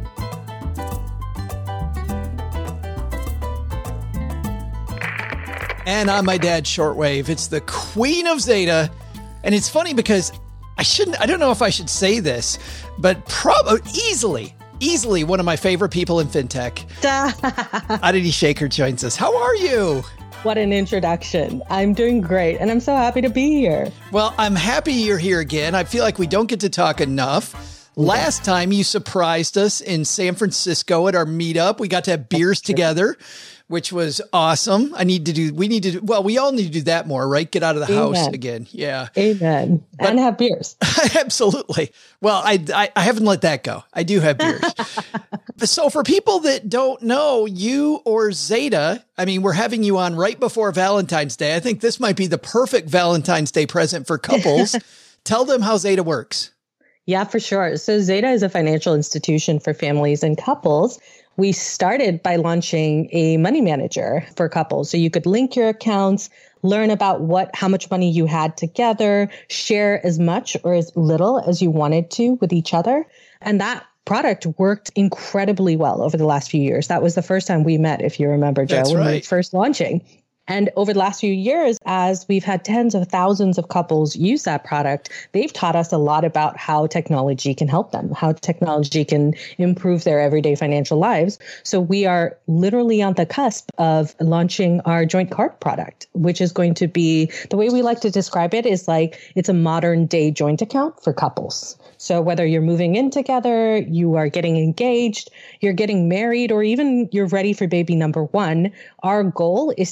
And on my dad's shortwave, it's the queen of Zeta. And it's funny because I shouldn't, I don't know if I should say this, but probably easily, easily one of my favorite people in fintech. Aditi Shaker joins us. How are you? What an introduction. I'm doing great, and I'm so happy to be here. Well, I'm happy you're here again. I feel like we don't get to talk enough. Last time you surprised us in San Francisco at our meetup. We got to have beers together, which was awesome. I need to do, we need to do, well, we all need to do that more, right? Get out of the Amen. house again. Yeah. Amen. But, and have beers. Absolutely. Well, I, I, I haven't let that go. I do have beers. So for people that don't know you or Zeta, I mean, we're having you on right before Valentine's Day. I think this might be the perfect Valentine's Day present for couples. Tell them how Zeta works. Yeah, for sure. So Zeta is a financial institution for families and couples. We started by launching a money manager for couples. So you could link your accounts, learn about what, how much money you had together, share as much or as little as you wanted to with each other. And that product worked incredibly well over the last few years. That was the first time we met, if you remember, Joe, That's when right. we were first launching. And over the last few years, as we've had tens of thousands of couples use that product, they've taught us a lot about how technology can help them, how technology can improve their everyday financial lives. So we are literally on the cusp of launching our joint card product, which is going to be, the way we like to describe it is like it's a modern day joint account for couples. So whether you're moving in together, you are getting engaged, you're getting married, or even you're ready for baby number one, our goal is to be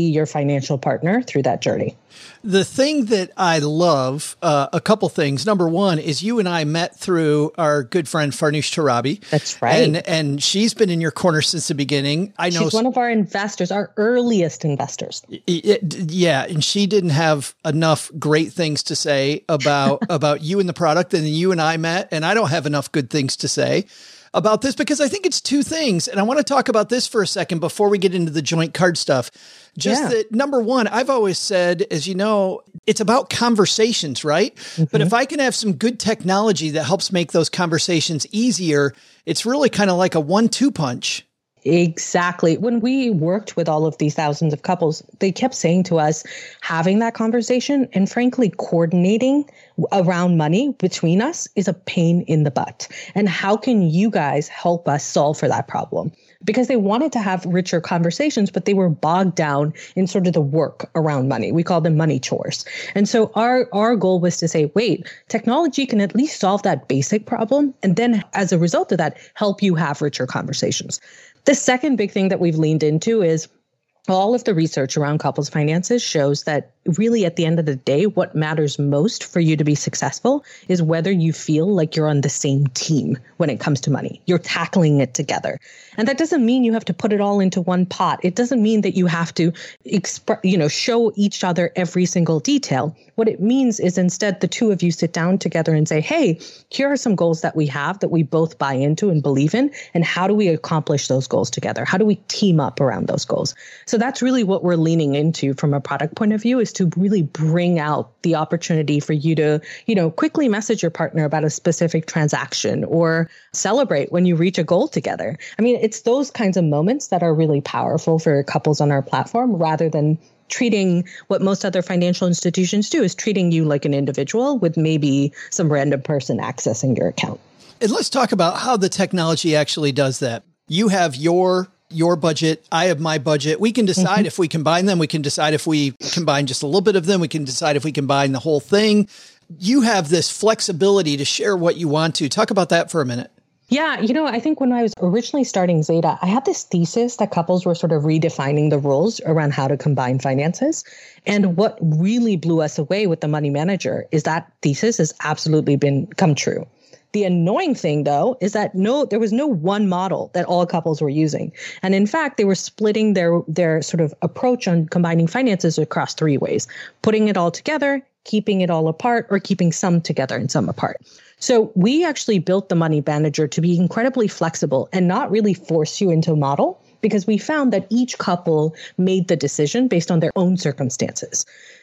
your financial partner through that journey. The thing that I love, uh, a couple things. Number one is you and I met through our good friend Farnoosh Torabi. That's right. And and she's been in your corner since the beginning. I know she's one of our investors, our earliest investors. It, it, yeah, and she didn't have enough great things to say about about you and the product, and then you and I met, and I don't have enough good things to say about this because I think it's two things. And I want to talk about this for a second before we get into the joint card stuff. Just yeah. that, number one, I've always said, as you know, it's about conversations, right? Mm-hmm. But if I can have some good technology that helps make those conversations easier, it's really kind of like a one two punch. Exactly. When we worked with all of these thousands of couples, they kept saying to us, having that conversation and frankly, coordinating around money between us is a pain in the butt. And how can you guys help us solve for that problem? Because they wanted to have richer conversations, but they were bogged down in sort of the work around money. We call them money chores. And so our, our goal was to say, wait, technology can at least solve that basic problem. And then as a result of that, help you have richer conversations. The second big thing that we've leaned into is all of the research around couples finances shows that really at the end of the day, what matters most for you to be successful is whether you feel like you're on the same team when it comes to money. You're tackling it together. And that doesn't mean you have to put it all into one pot. It doesn't mean that you have to exp- you know, show each other every single detail. What it means is instead the two of you sit down together and say, hey, here are some goals that we have that we both buy into and believe in. And how do we accomplish those goals together? How do we team up around those goals? So that's really what we're leaning into from a product point of view, is to really bring out the opportunity for you to, you know, quickly message your partner about a specific transaction or celebrate when you reach a goal together. I mean, it's those kinds of moments that are really powerful for couples on our platform, rather than treating what most other financial institutions do, is treating you like an individual with maybe some random person accessing your account. And let's talk about how the technology actually does that. You have your your budget. I have my budget. We can decide mm-hmm. if we combine them. We can decide if we combine just a little bit of them. We can decide if we combine the whole thing. You have this flexibility to share what you want to. Talk about that for a minute. Yeah, you know, I think when I was originally starting Zeta, I had this thesis that couples were sort of redefining the rules around how to combine finances. And what really blew us away with the Money Manager is that thesis has absolutely been come true. The annoying thing, though, is that no, there was no one model that all couples were using. And in fact, they were splitting their, their sort of approach on combining finances across three ways: putting it all together, keeping it all apart, or keeping some together and some apart. So we actually built the Money Manager to be incredibly flexible and not really force you into a model, because we found that each couple made the decision based on their own circumstances.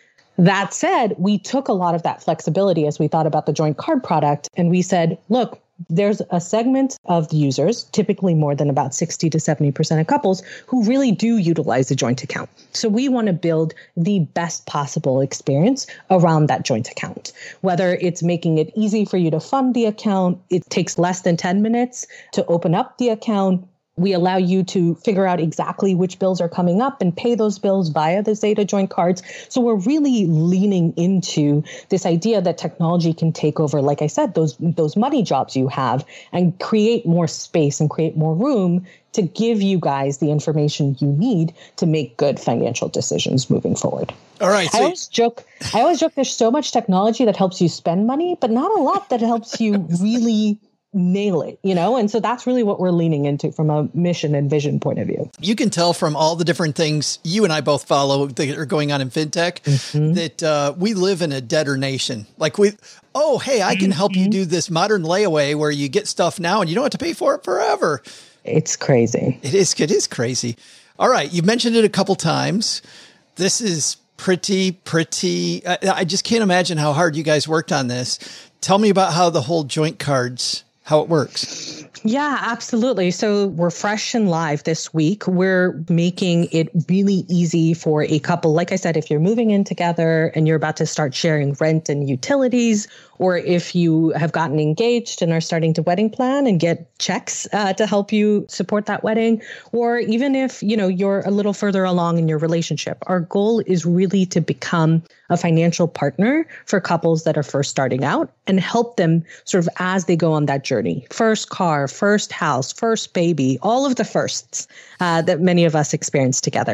That said, we took a lot of that flexibility as we thought about the joint card product, and we said, look, there's a segment of the users, typically more than about sixty to seventy percent of couples, who really do utilize a joint account. So we want to build the best possible experience around that joint account, whether it's making it easy for you to fund the account. It takes less than ten minutes to open up the account. We allow you to figure out exactly which bills are coming up and pay those bills via the Zeta joint cards. So we're really leaning into this idea that technology can take over, like I said, those those money jobs you have, and create more space and create more room to give you guys the information you need to make good financial decisions moving forward. All right. So I always joke, I always joke there's so much technology that helps you spend money, but not a lot that helps you really nail it, you know? And so that's really what we're leaning into from a mission and vision point of view. You can tell from all the different things you and I both follow that are going on in fintech mm-hmm. that uh, we live in a debtor nation. Like we, oh, hey, I can help mm-hmm. you do this modern layaway where you get stuff now and you don't have to pay for it forever. It's crazy. It is. It is crazy. All right. You mentioned it a couple times. This is pretty, pretty, I, I just can't imagine how hard you guys worked on this. Tell me about how the whole joint cards, how it works. Yeah, absolutely. So we're fresh and live this week. We're making it really easy for a couple. Like I said, if you're moving in together and you're about to start sharing rent and utilities, or if you have gotten engaged and are starting to wedding plan and get checks uh, to help you support that wedding, or even if, you know, you're a little further along in your relationship, our goal is really to become a financial partner for couples that are first starting out and help them sort of as they go on that journey. First car, first house, first baby, all of the firsts uh, that many of us experience together.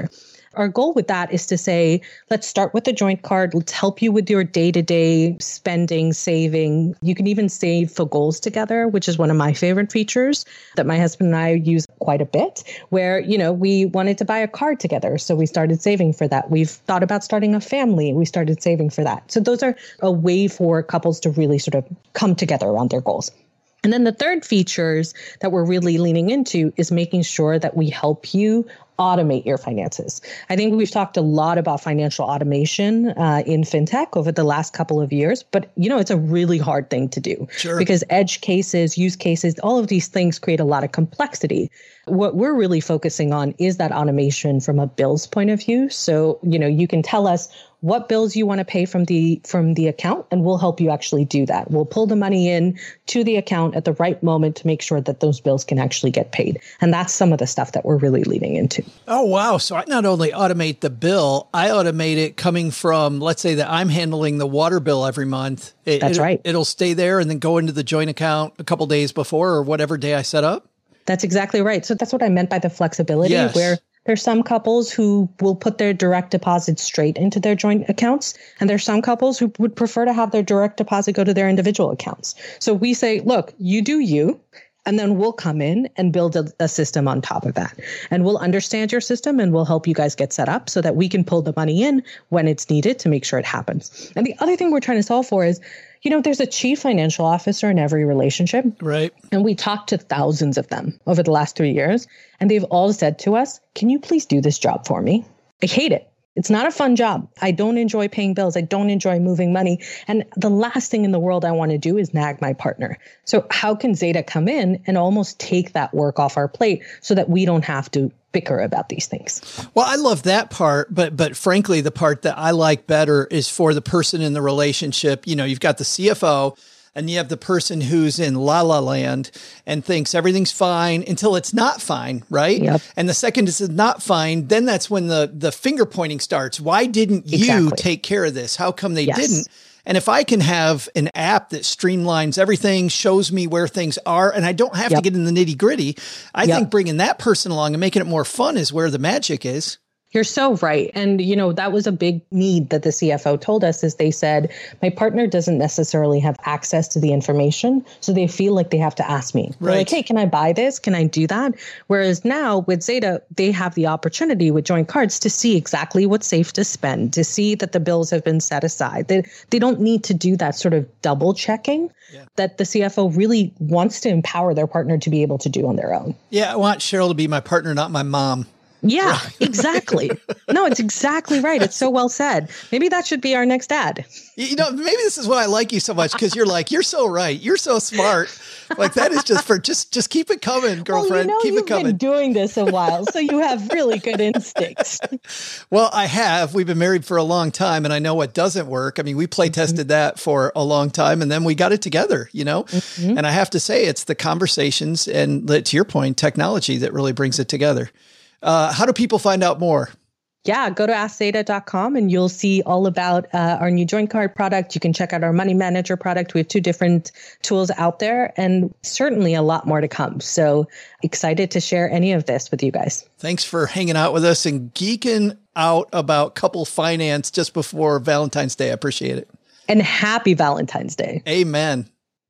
Our goal with that is to say, let's start with the joint card. Let's help you with your day-to-day spending, saving. You can even save for goals together, which is one of my favorite features that my husband and I use quite a bit, where, you know, we wanted to buy a car together. So we started saving for that. We've thought about starting a family. We started saving for that. So those are a way for couples to really sort of come together around their goals. And then the third features that we're really leaning into is making sure that we help you automate your finances. I think we've talked a lot about financial automation uh, in fintech over the last couple of years, but you know, it's a really hard thing to do Sure. because edge cases, use cases, all of these things create a lot of complexity. What we're really focusing on is that automation from a bills point of view. So, you know, you can tell us what bills you want to pay from the from the account, and we'll help you actually do that. We'll pull the money in to the account at the right moment to make sure that those bills can actually get paid. And that's some of the stuff that we're really leaning into. Oh, wow. So I not only automate the bill, I automate it coming from, let's say that I'm handling the water bill every month. It, That's it'll, right. It'll stay there and then go into the joint account a couple days before or whatever day I set up. That's exactly right. So that's what I meant by the flexibility, Yes. where there's some couples who will put their direct deposit straight into their joint accounts. And there's some couples who would prefer to have their direct deposit go to their individual accounts. So we say, look, you do you. And then we'll come in and build a, a system on top of that. And we'll understand your system and we'll help you guys get set up so that we can pull the money in when it's needed to make sure it happens. And the other thing we're trying to solve for is, you know, there's a chief financial officer in every relationship. Right. And we talked to thousands of them over the last three years. And they've all said to us, can you please do this job for me? I hate it. It's not a fun job. I don't enjoy paying bills. I don't enjoy moving money. And the last thing in the world I want to do is nag my partner. So how can Zeta come in and almost take that work off our plate so that we don't have to bicker about these things? Well, I love that part, but but frankly, the part that I like better is for the person in the relationship. You know, you've got the C F O and you have the person who's in la la land and thinks everything's fine until it's not fine, right? Yep. And the second it's not fine, then that's when the the finger pointing starts. Why didn't you Exactly. take care of this? How come they Yes. didn't? And if I can have an app that streamlines everything, shows me where things are, and I don't have Yep. to get in the nitty gritty, I Yep. think bringing that person along and making it more fun is where the magic is. You're so right. And, you know, that was a big need that the C F O told us is they said, my partner doesn't necessarily have access to the information. So they feel like they have to ask me. They're Right. like, hey, can I buy this? Can I do that? Whereas now with Zeta, they have the opportunity with joint cards to see exactly what's safe to spend, to see that the bills have been set aside. They, they don't need to do that sort of double checking Yeah. that the C F O really wants to empower their partner to be able to do on their own. Yeah, I want Cheryl to be my partner, not my mom. Yeah, exactly. No, it's exactly right. It's so well said. Maybe that should be our next ad. You know, maybe this is why I like you so much, because you're like, you're so right. You're so smart. Like that is just for just just keep it coming, girlfriend. Well, you know, keep you've it coming. been doing this a while, so you have really good instincts. Well, I have. We've been married for a long time, and I know what doesn't work. I mean, we play tested that for a long time, and then we got it together, you know? Mm-hmm. And I have to say, it's the conversations and, to your point, technology that really brings it together. Uh, how do people find out more? Yeah, go to ask zeta dot com and you'll see all about uh, our new joint card product. You can check out our money manager product. We have two different tools out there and certainly a lot more to come. So excited to share any of this with you guys. Thanks for hanging out with us and geeking out about couple finance just before Valentine's Day. I appreciate it. And happy Valentine's Day. Amen.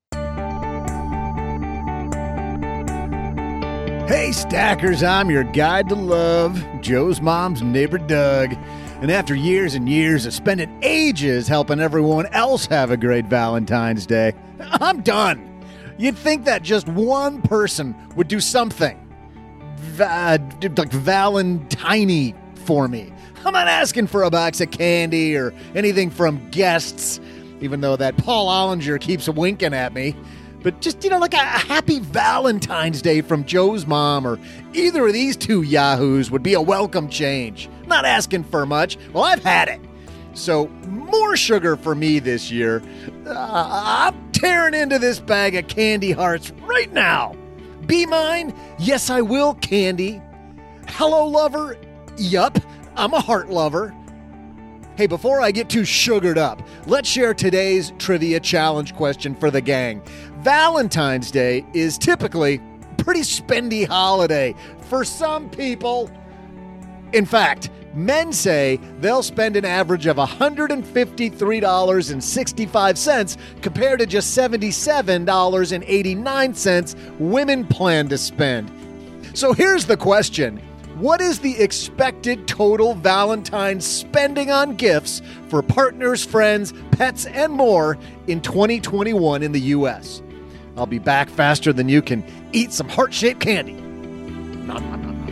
Hey, Stackers, I'm your guide to love, Joe's mom's neighbor, Doug. And after years and years of spending ages helping everyone else have a great Valentine's Day, I'm done. You'd think that just one person would do something va- like Valentine for me. I'm not asking for a box of candy or anything from guests, even though that Paul Ollinger keeps winking at me. But just, you know, like a, a happy Valentine's Day from Joe's mom or either of these two yahoos would be a welcome change. I'm not asking for much. Well, I've had it. So more sugar for me this year. Uh, I'm tearing into this bag of candy hearts right now. Be mine? Yes, I will, candy. Hello, lover? Yup, I'm a heart lover. Hey, before I get too sugared up, let's share today's trivia challenge question for the gang. Valentine's Day is typically a pretty spendy holiday for some people. In fact, Men say they'll spend an average of one hundred fifty-three dollars and sixty-five cents compared to just seventy-seven dollars and eighty-nine cents women plan to spend. So here's the question. What is the expected total Valentine's spending on gifts for partners, friends, pets, and more in twenty twenty-one in the U S? I'll be back faster than you can eat some heart-shaped candy. Nom, nom, nom.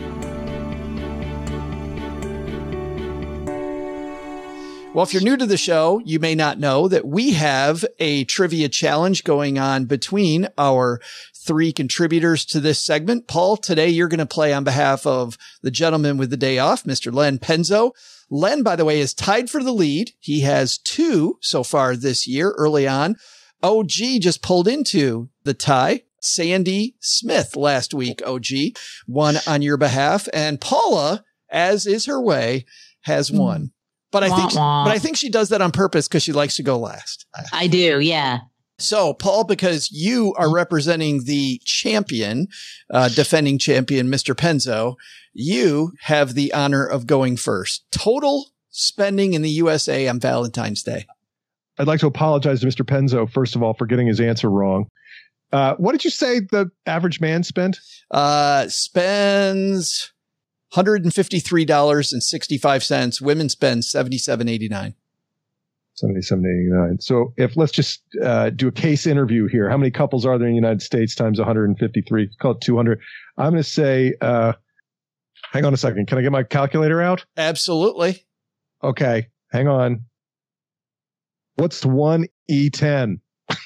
Well, if you're new to the show, you may not know that we have a trivia challenge going on between our three contributors to this segment. Paul, today you're going to play on behalf of the gentleman with the day off, Mister Len Penzo. Len, by the way, is tied for the lead. He has two so far this year early on. O G just pulled into the tie. Sandy Smith last week, O G, won on your behalf. And Paula, as is her way, has won. But I think, Wah, wah. but I think she does that on purpose because she likes to go last. I do, yeah. So, Paul, because you are representing the champion, uh, defending champion, Mister Penzo, you have the honor of going first. Total spending in the U S A on Valentine's Day. I'd like to apologize to Mister Penzo, first of all, for getting his answer wrong. Uh, what did you say the average man spent? Uh, spends one hundred fifty-three dollars and sixty-five cents. Women spend seventy-seven eighty-nine. seventy-seven eighty-nine. So if let's just uh, do a case interview here. How many couples are there in the United States times one hundred fifty-three? Call it two hundred. I'm going to say, uh, hang on a second. Can I get my calculator out? Absolutely. Okay. Hang on. What's one E ten?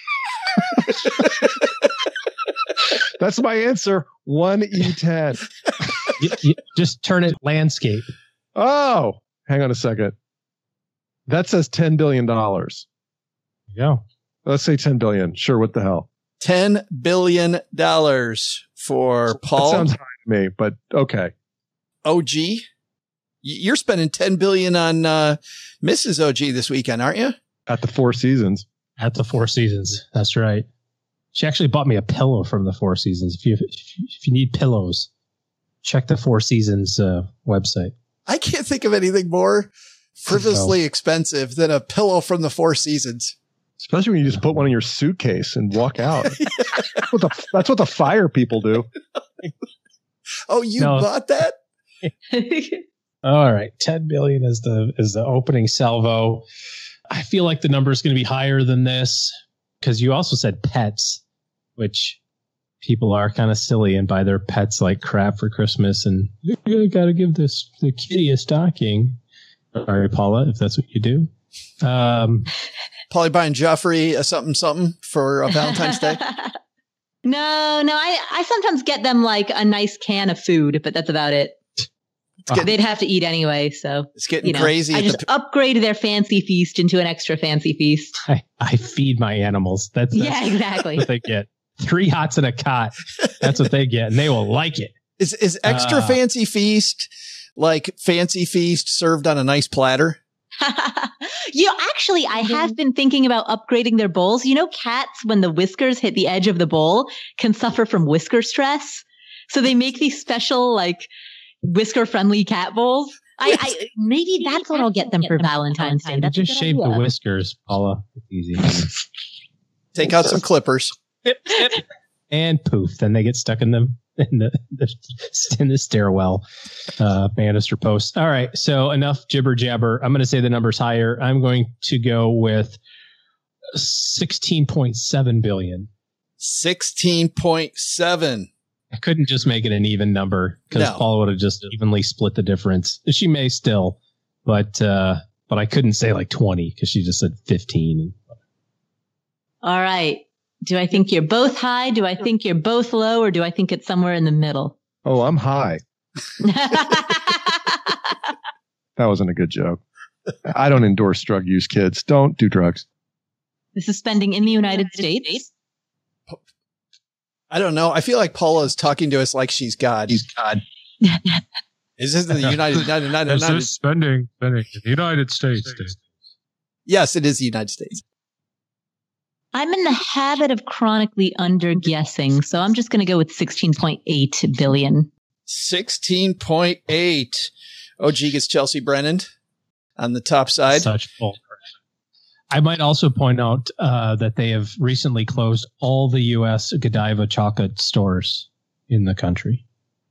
That's my answer. one E ten. You, you just turn it landscape. Oh, hang on a second. That says ten billion dollars. There you go. Let's say ten billion. Sure. What the hell? ten billion dollars for Paul. That sounds high to me, but okay. O G, you're spending ten billion dollars on uh, Missus O G this weekend, aren't you? At the Four Seasons. At the Four Seasons. That's right. She actually bought me a pillow from the Four Seasons. If you if you need pillows, check the Four Seasons uh, website. I can't think of anything more frivolously no. expensive than a pillow from the Four Seasons. Especially when you just put one in your suitcase and walk out. that's, what the, that's what the fire people do. Oh, you no. bought that? All right. ten billion is the is the opening salvo. I feel like the number is going to be higher than this because you also said pets, which people are kind of silly and buy their pets like crap for Christmas. And you got to give this the kitty a stocking. Sorry, Paula, if that's what you do. Um, Probably buying Joffrey a something something for uh, Valentine's Day. No, no, I, I sometimes get them like a nice can of food, but that's about it. Getting, They'd have to eat anyway, so it's getting you know, crazy. I just the... upgraded their fancy feast into an extra fancy feast. I, I feed my animals. That's, that's yeah, exactly what they get. Three hots and a cot. That's what they get, and they will like it. Is is extra uh, fancy feast like fancy feast served on a nice platter? You know, actually, I have been thinking about upgrading their bowls. You know, cats, when the whiskers hit the edge of the bowl, can suffer from whisker stress. So they make these special, like, whisker-friendly cat bowls. I, I maybe that's what I'll get them for Valentine's Day. That's just shave the whiskers, Paula. It's easy. Take out some clippers. And poof, then they get stuck in the in the, the in the stairwell uh, banister post. All right, so enough jibber jabber. I'm going to say the number's higher. I'm going to go with sixteen point seven billion. sixteen point seven. I couldn't just make it an even number because no. Paula would have just evenly split the difference. She may still, but uh, but I couldn't say like twenty because she just said fifteen. All right. Do I think you're both high? Do I think you're both low? Or do I think it's somewhere in the middle? Oh, I'm high. That wasn't a good joke. I don't endorse drug use, kids. Don't do drugs. This is spending in the United States. I don't know. I feel like Paula is talking to us like she's God. She's God. Is this the United United United? Is this spending spending in the United States? Yes, it is the United States. I'm in the habit of chronically underguessing, so I'm just going to go with sixteen point eight billion. sixteen point eight. O G gets Chelsea Brennan on the top side. Such bull crap. I might also point out uh, that they have recently closed all the U S Godiva chocolate stores in the country.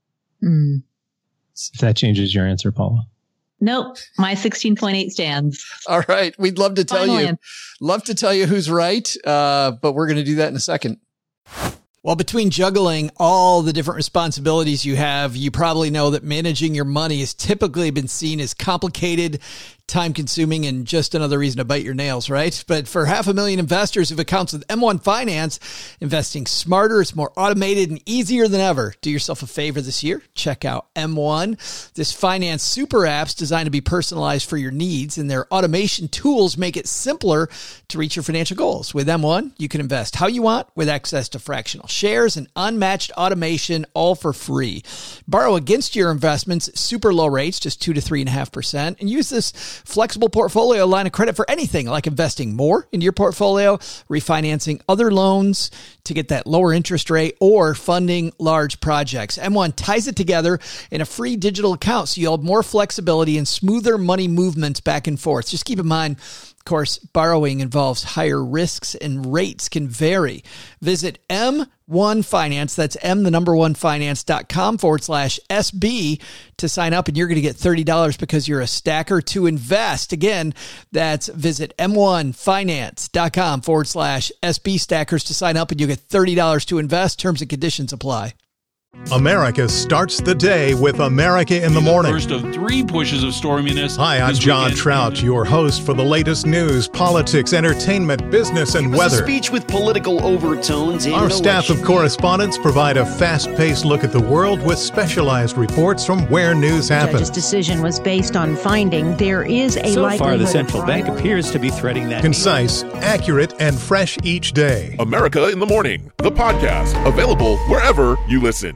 Mm. If that changes your answer, Paula. Nope. My sixteen point eight stands. All right. We'd love to tell Final you, answer. love to tell you who's right. Uh, but we're going to do that in a second. Well, between juggling all the different responsibilities you have, you probably know that managing your money has typically been seen as complicated, time-consuming, and just another reason to bite your nails, right? But for half a million investors who've accounts with M one Finance, investing smarter, it's more automated and easier than ever. Do yourself a favor this year. Check out M one. This finance super app's designed to be personalized for your needs, and their automation tools make it simpler to reach your financial goals. With M one, you can invest how you want with access to fractional shares and unmatched automation, all for free. Borrow against your investments at super low rates, just two to three and a half percent, and use this flexible portfolio line of credit for anything like investing more into your portfolio, refinancing other loans to get that lower interest rate, or funding large projects. M one ties it together in a free digital account so you'll have more flexibility and smoother money movements back and forth. Just keep in mind, of course, borrowing involves higher risks and rates can vary. Visit M one Finance, that's M, the number one finance.com forward slash SB to sign up, and you're going to get thirty dollars because you're a stacker to invest. Again, that's visit M one finance.com forward slash SB stackers to sign up, and you get thirty dollars to invest. Terms and conditions apply. America starts the day with America in the Morning. First of three pushes of storminess. Hi, I'm John weekend. Trout, your host for the latest news, politics, entertainment, business, and it was weather. A speech with political overtones. Our staff of correspondents provide a fast-paced look at the world with specialized reports from where news happens. The judge's decision was based on finding there is a so likelihood. So far, the central bank appears to be threading that. Concise, accurate, and fresh each day. America in the Morning, the podcast, available wherever you listen.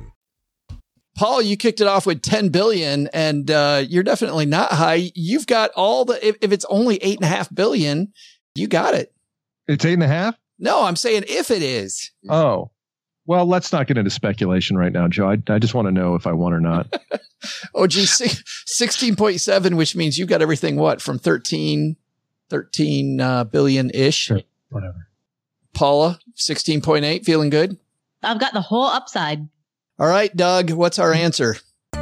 Paul, you kicked it off with ten billion, and uh, you're definitely not high. You've got all the, if, if it's only eight and a half billion, you got it. It's eight and a half? No, I'm saying if it is. Oh, well, let's not get into speculation right now, Joe. I, I just want to know if I won or not. Oh, gee, sixteen point seven, which means you got everything, what, from thirteen, thirteen uh, billion ish? Sure, whatever. Paula, sixteen point eight, feeling good? I've got the whole upside. All right, Doug, what's our answer?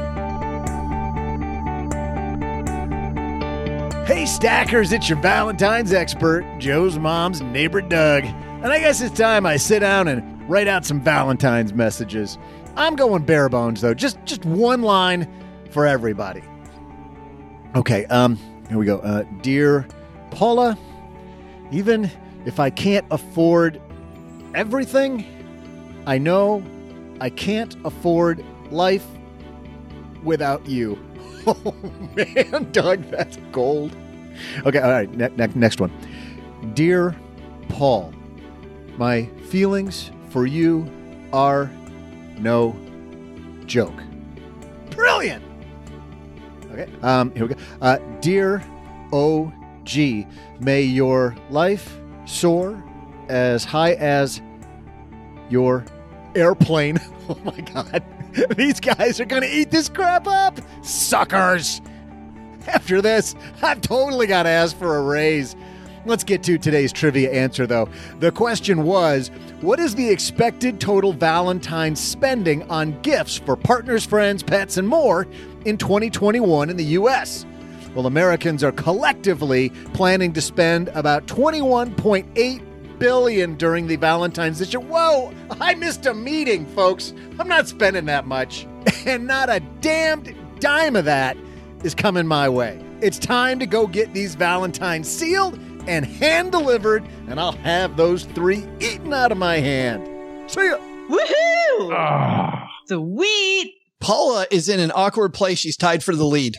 Hey, stackers, it's your Valentine's expert, Joe's mom's neighbor, Doug. And I guess it's time I sit down and write out some Valentine's messages. I'm going bare bones, though. Just just one line for everybody. Okay, um, here we go. Uh, Dear Paula, even if I can't afford everything, I know I can't afford life without you. Oh, man, Doug, that's gold. Okay, all right, ne- ne- next one. Dear Paul, my feelings for you are no joke. Brilliant! Okay, um, here we go. Uh, Dear O G, may your life soar as high as your airplane. Oh my God. These guys are going to eat this crap up. Suckers. After this, I've totally got to ask for a raise. Let's get to today's trivia answer, though. The question was, what is the expected total Valentine's spending on gifts for partners, friends, pets, and more in twenty twenty-one in the U S? Well, Americans are collectively planning to spend about twenty-one point eight billion dollars during the Valentine's this year. Whoa, I missed a meeting, folks. I'm not spending that much. And not a damned dime of that is coming my way. It's time to go get these Valentines sealed and hand-delivered, and I'll have those three eaten out of my hand. See ya. Woohoo! Ah. Sweet. Paula is in an awkward place. She's tied for the lead.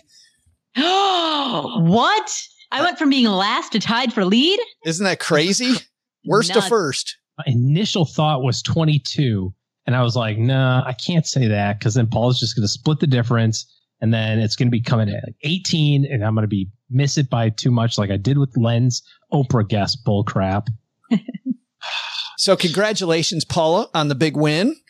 What? I went from being last to tied for lead? Isn't that crazy? Worst Nuts. to first. My initial thought was twenty-two. And I was like, nah, I can't say that because then Paul's just going to split the difference. And then it's going to be coming at like eighteen. And I'm going to be miss it by too much like I did with Len's Oprah guest bull crap. So congratulations, Paula, on the big win.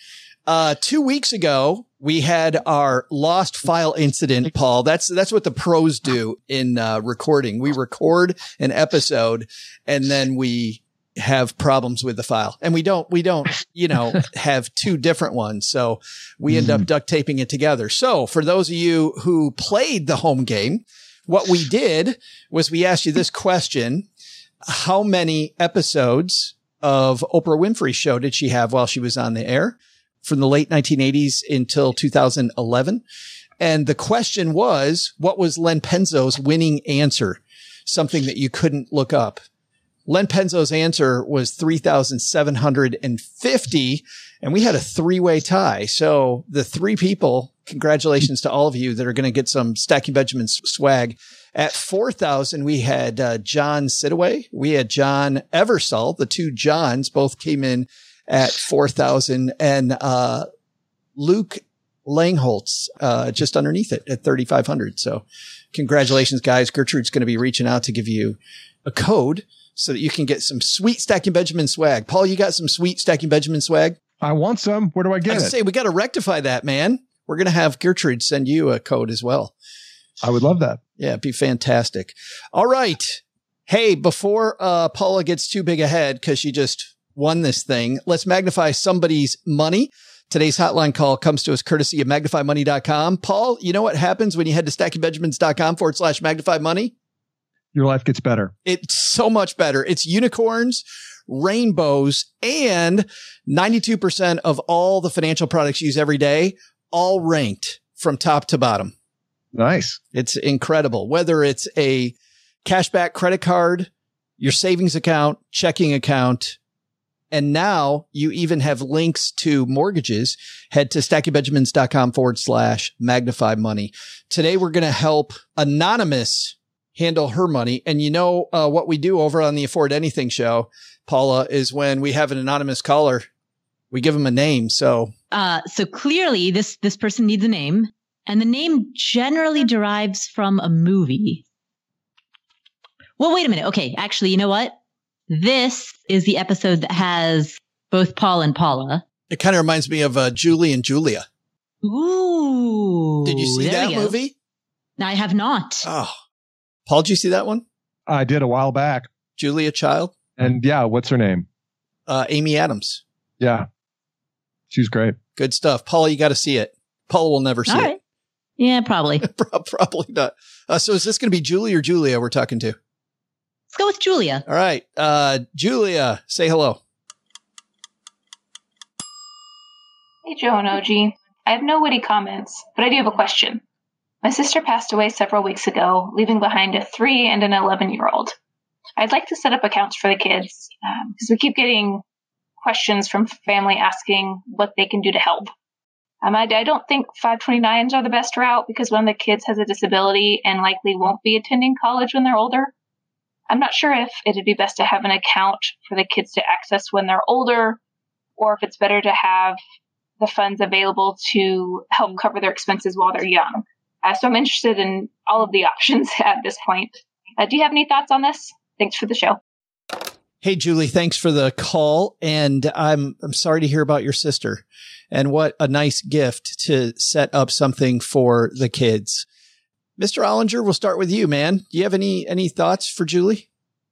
Uh, two weeks ago, we had our lost file incident, Paul. That's that's what the pros do in uh, recording. We record an episode, and then we have problems with the file, and we don't we don't you know have two different ones, so we end up duct taping it together. So for those of you who played the home game, what we did was we asked you this question: how many episodes of Oprah Winfrey's show did she have while she was on the air from the late nineteen eighties until two thousand eleven? And the question was, what was Len Penzo's winning answer? Something that you couldn't look up. Len Penzo's answer was three thousand seven hundred fifty, and we had a three-way tie. So the three people, congratulations to all of you that are going to get some Stacking Benjamins swag. At four thousand, we had uh, John Sidaway. We had John Eversole. The two Johns both came in at four thousand, and uh, Luke Langholtz uh, just underneath it at thirty-five hundred. So congratulations, guys. Gertrude's going to be reaching out to give you a code so that you can get some sweet Stacking Benjamin swag. Paul, you got some sweet Stacking Benjamin swag? I want some. Where do I get I it? say we got to rectify that, man. We're going to have Gertrude send you a code as well. I would love that. Yeah, it'd be fantastic. All right. Hey, before uh, Paula gets too big ahead because she just won this thing, let's magnify somebody's money. Today's hotline call comes to us courtesy of magnify money dot com. Paul, you know what happens when you head to stacking benjamins dot com forward slash magnify money? Your life gets better. It's so much better. It's unicorns, rainbows, and ninety-two percent of all the financial products you use every day, all ranked from top to bottom. Nice. It's incredible. Whether it's a cashback credit card, your savings account, checking account, and now you even have links to mortgages. Head to stacking benjamins dot com forward slash magnify money. Today, we're going to help Anonymous handle her money. And you know uh, what we do over on the Afford Anything show, Paula, is when we have an anonymous caller, we give them a name. So, uh, so clearly this, this person needs a name, and the name generally derives from a movie. Well, wait a minute. Okay. Actually, you know what? This is the episode that has both Paul and Paula. It kind of reminds me of uh, Julie and Julia. Ooh. Did you see that movie? No, I have not. Oh, Paul, did you see that one? I did a while back. Julia Child? And yeah, what's her name? Uh, Amy Adams. Yeah. She's great. Good stuff. Paula, you got to see it. Paula will never see All it. Right. Yeah, probably. Probably not. Uh, so is this going to be Julie or Julia we're talking to? Let's go with Julia. All right. Uh, Julia, say hello. Hey, Joe and O G. I have no witty comments, but I do have a question. My sister passed away several weeks ago, leaving behind a three and an eleven-year-old. I'd like to set up accounts for the kids because um, we keep getting questions from family asking what they can do to help. Um, I, I don't think five twenty-nines are the best route because one of the kids has a disability and likely won't be attending college when they're older. I'm not sure if it'd be best to have an account for the kids to access when they're older, or if it's better to have the funds available to help cover their expenses while they're young. Uh, so I'm interested in all of the options at this point. Uh, do you have any thoughts on this? Thanks for the show. Hey, Julie, thanks for the call. And I'm I'm sorry to hear about your sister. And what a nice gift to set up something for the kids. Mister Ollinger, we'll start with you, man. Do you have any any thoughts for Julie?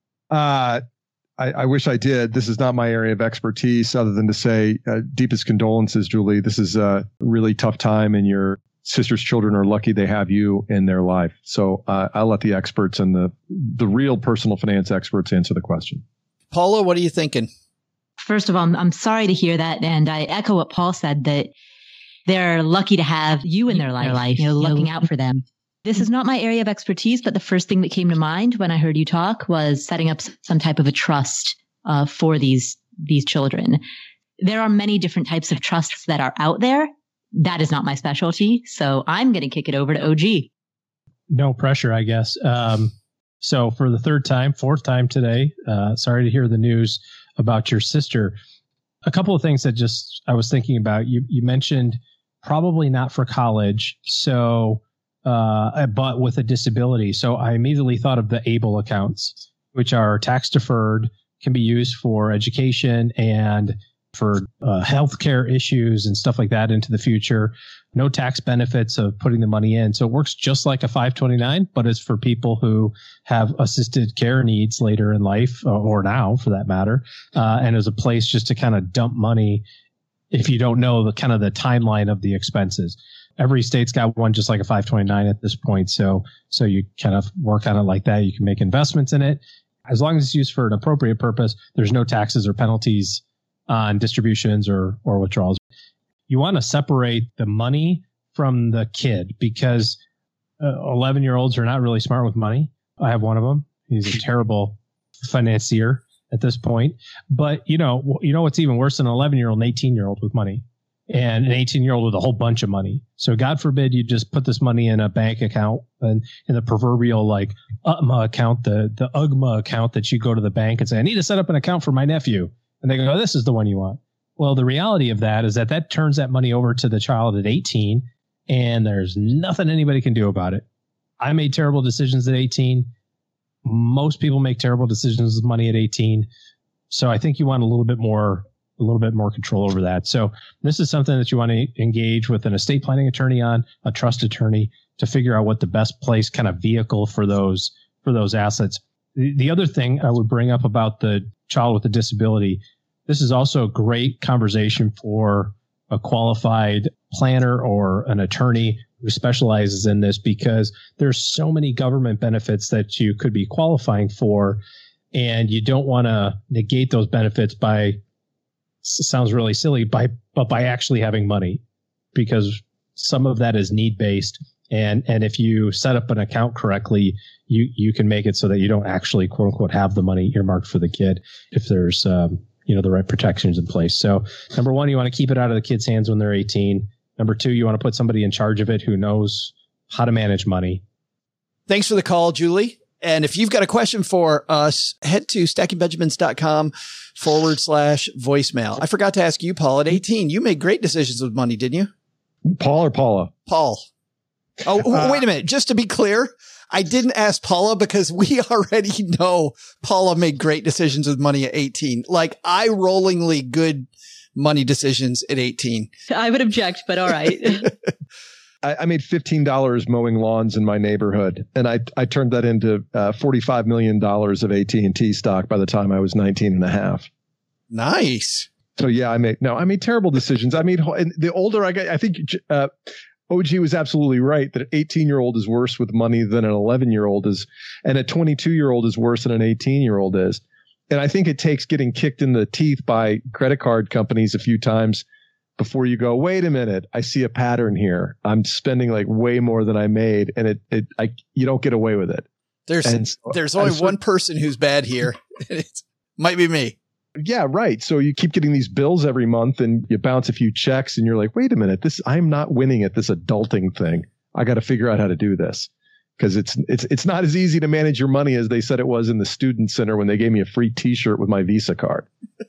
Uh, I, I wish I did. This is not my area of expertise other than to say uh, deepest condolences, Julie. This is a really tough time, and your sister's children are lucky they have you in their life. So uh, I'll let the experts and the the real personal finance experts answer the question. Paula, what are you thinking? First of all, I'm, I'm sorry to hear that. And I echo what Paul said, that they're lucky to have you in their life, their life you know, looking out for them. This is not my area of expertise, but the first thing that came to mind when I heard you talk was setting up some type of a trust uh, for these these children. There are many different types of trusts that are out there. That is not my specialty. So I'm going to kick it over to O G. No pressure, I guess. Um, so for the third time, fourth time today, uh, sorry to hear the news about your sister. A couple of things that just I was thinking about. You, you mentioned probably not for college. So, uh, but with a disability. So I immediately thought of the ABLE accounts, which are tax deferred, can be used for education and for uh, healthcare issues and stuff like that into the future. No tax benefits of putting the money in. So it works just like a five twenty-nine, but it's for people who have assisted care needs later in life, uh, or now for that matter. Uh, and as a place just to kind of dump money if you don't know the kind of the timeline of the expenses. Every state's got one just like a five twenty-nine at this point. So, so you kind of work on it like that. You can make investments in it. As long as it's used for an appropriate purpose, there's no taxes or penalties on distributions or, or withdrawals. You want to separate the money from the kid because eleven year olds are not really smart with money. I have one of them. He's a terrible financier at this point. But you know, you know what's even worse than an eleven year old, an eighteen year old with money, and an eighteen year old with a whole bunch of money. So God forbid you just put this money in a bank account and in the proverbial like U T M A account, the, the U G M A account that you go to the bank and say, I need to set up an account for my nephew. And they go, oh, this is the one you want. Well, the reality of that is that that turns that money over to the child at eighteen, and there's nothing anybody can do about it. I made terrible decisions at eighteen. Most people make terrible decisions with money at eighteen. So I think you want a little bit more, a little bit more control over that. So this is something that you want to engage with an estate planning attorney on, a trust attorney, to figure out what the best place kind of vehicle for those, for those assets. The, the other thing I would bring up about the child with a disability, this is also a great conversation for a qualified planner or an attorney who specializes in this, because there's so many government benefits that you could be qualifying for, and you don't want to negate those benefits by, sounds really silly, by but by actually having money, because some of that is need based, and and if you set up an account correctly, you you can make it so that you don't actually quote unquote have the money earmarked for the kid if there's um, you know, the right protections in place. So number one, you want to keep it out of the kids' hands when they're eighteen. Number two, you want to put somebody in charge of it who knows how to manage money. Thanks for the call, Julie. And if you've got a question for us, head to stackingbenjamins.com forward slash voicemail. I forgot to ask you, Paul, at eighteen, you made great decisions with money, didn't you? Paul or Paula? Paul. Oh, uh, wait a minute. Just to be clear, I didn't ask Paula because we already know Paula made great decisions with money at eighteen, like eye-rollingly good money decisions at eighteen. I would object, but all right. I, I made fifteen dollars mowing lawns in my neighborhood, and I, I turned that into uh, forty-five million dollars of A T and T stock by the time I was nineteen and a half. Nice. So yeah, I made, no, I made terrible decisions. I made, and the older I got, I think, uh, O G was absolutely right that an eighteen year old is worse with money than an eleven year old is. And a twenty-two year old is worse than an eighteen year old is. And I think it takes getting kicked in the teeth by credit card companies a few times before you go, wait a minute, I see a pattern here. I'm spending like way more than I made, and it, it, I, you don't get away with it. There's, and there's only one person who's bad here. It might be me. Yeah, right. So you keep getting these bills every month and you bounce a few checks and you're like, wait a minute, this, I'm not winning at this adulting thing. I got to figure out how to do this, because it's, it's, it's not as easy to manage your money as they said it was in the student center when they gave me a free t-shirt with my Visa card.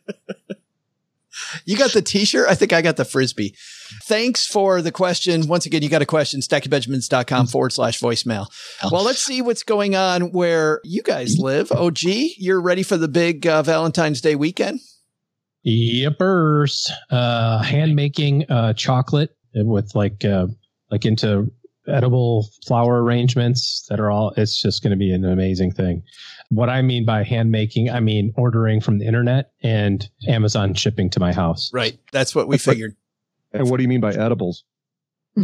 You got the t-shirt? I think I got the Frisbee. Thanks for the question. Once again, you got a question, stackingbenjamins.com forward slash voicemail. Well, let's see what's going on where you guys live. O G, you're ready for the big uh, Valentine's Day weekend? Yepers. Uh, hand making uh, chocolate with like, uh, like into edible flower arrangements that are all, it's just going to be an amazing thing. What I mean by hand making, I mean ordering from the internet and Amazon shipping to my house. Right. That's what we figured. And what do you mean by edibles? Or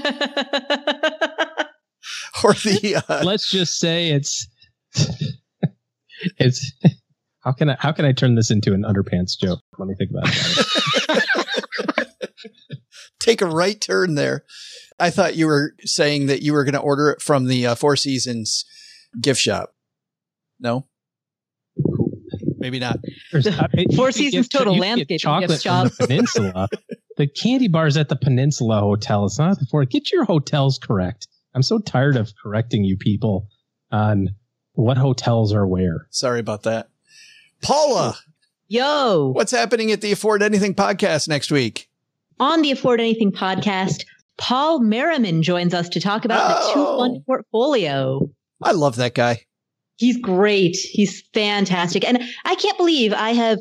the, uh... let's just say it's, it's, how can I, how can I turn this into an underpants joke? Let me think about it. Take a right turn there. I thought you were saying that you were going to order it from the uh, Four Seasons gift shop. No, maybe not. Four Seasons Total Landscape chocolate from the Peninsula. The candy bars at the Peninsula Hotel. It's not the Four. Get your hotels correct. I'm so tired of correcting you people on what hotels are where. Sorry about that. Paula. Yo. What's happening at the Afford Anything podcast next week? On the Afford Anything podcast, Paul Merriman joins us to talk about oh. the two fund portfolio. I love that guy. He's great. He's fantastic. And I can't believe I have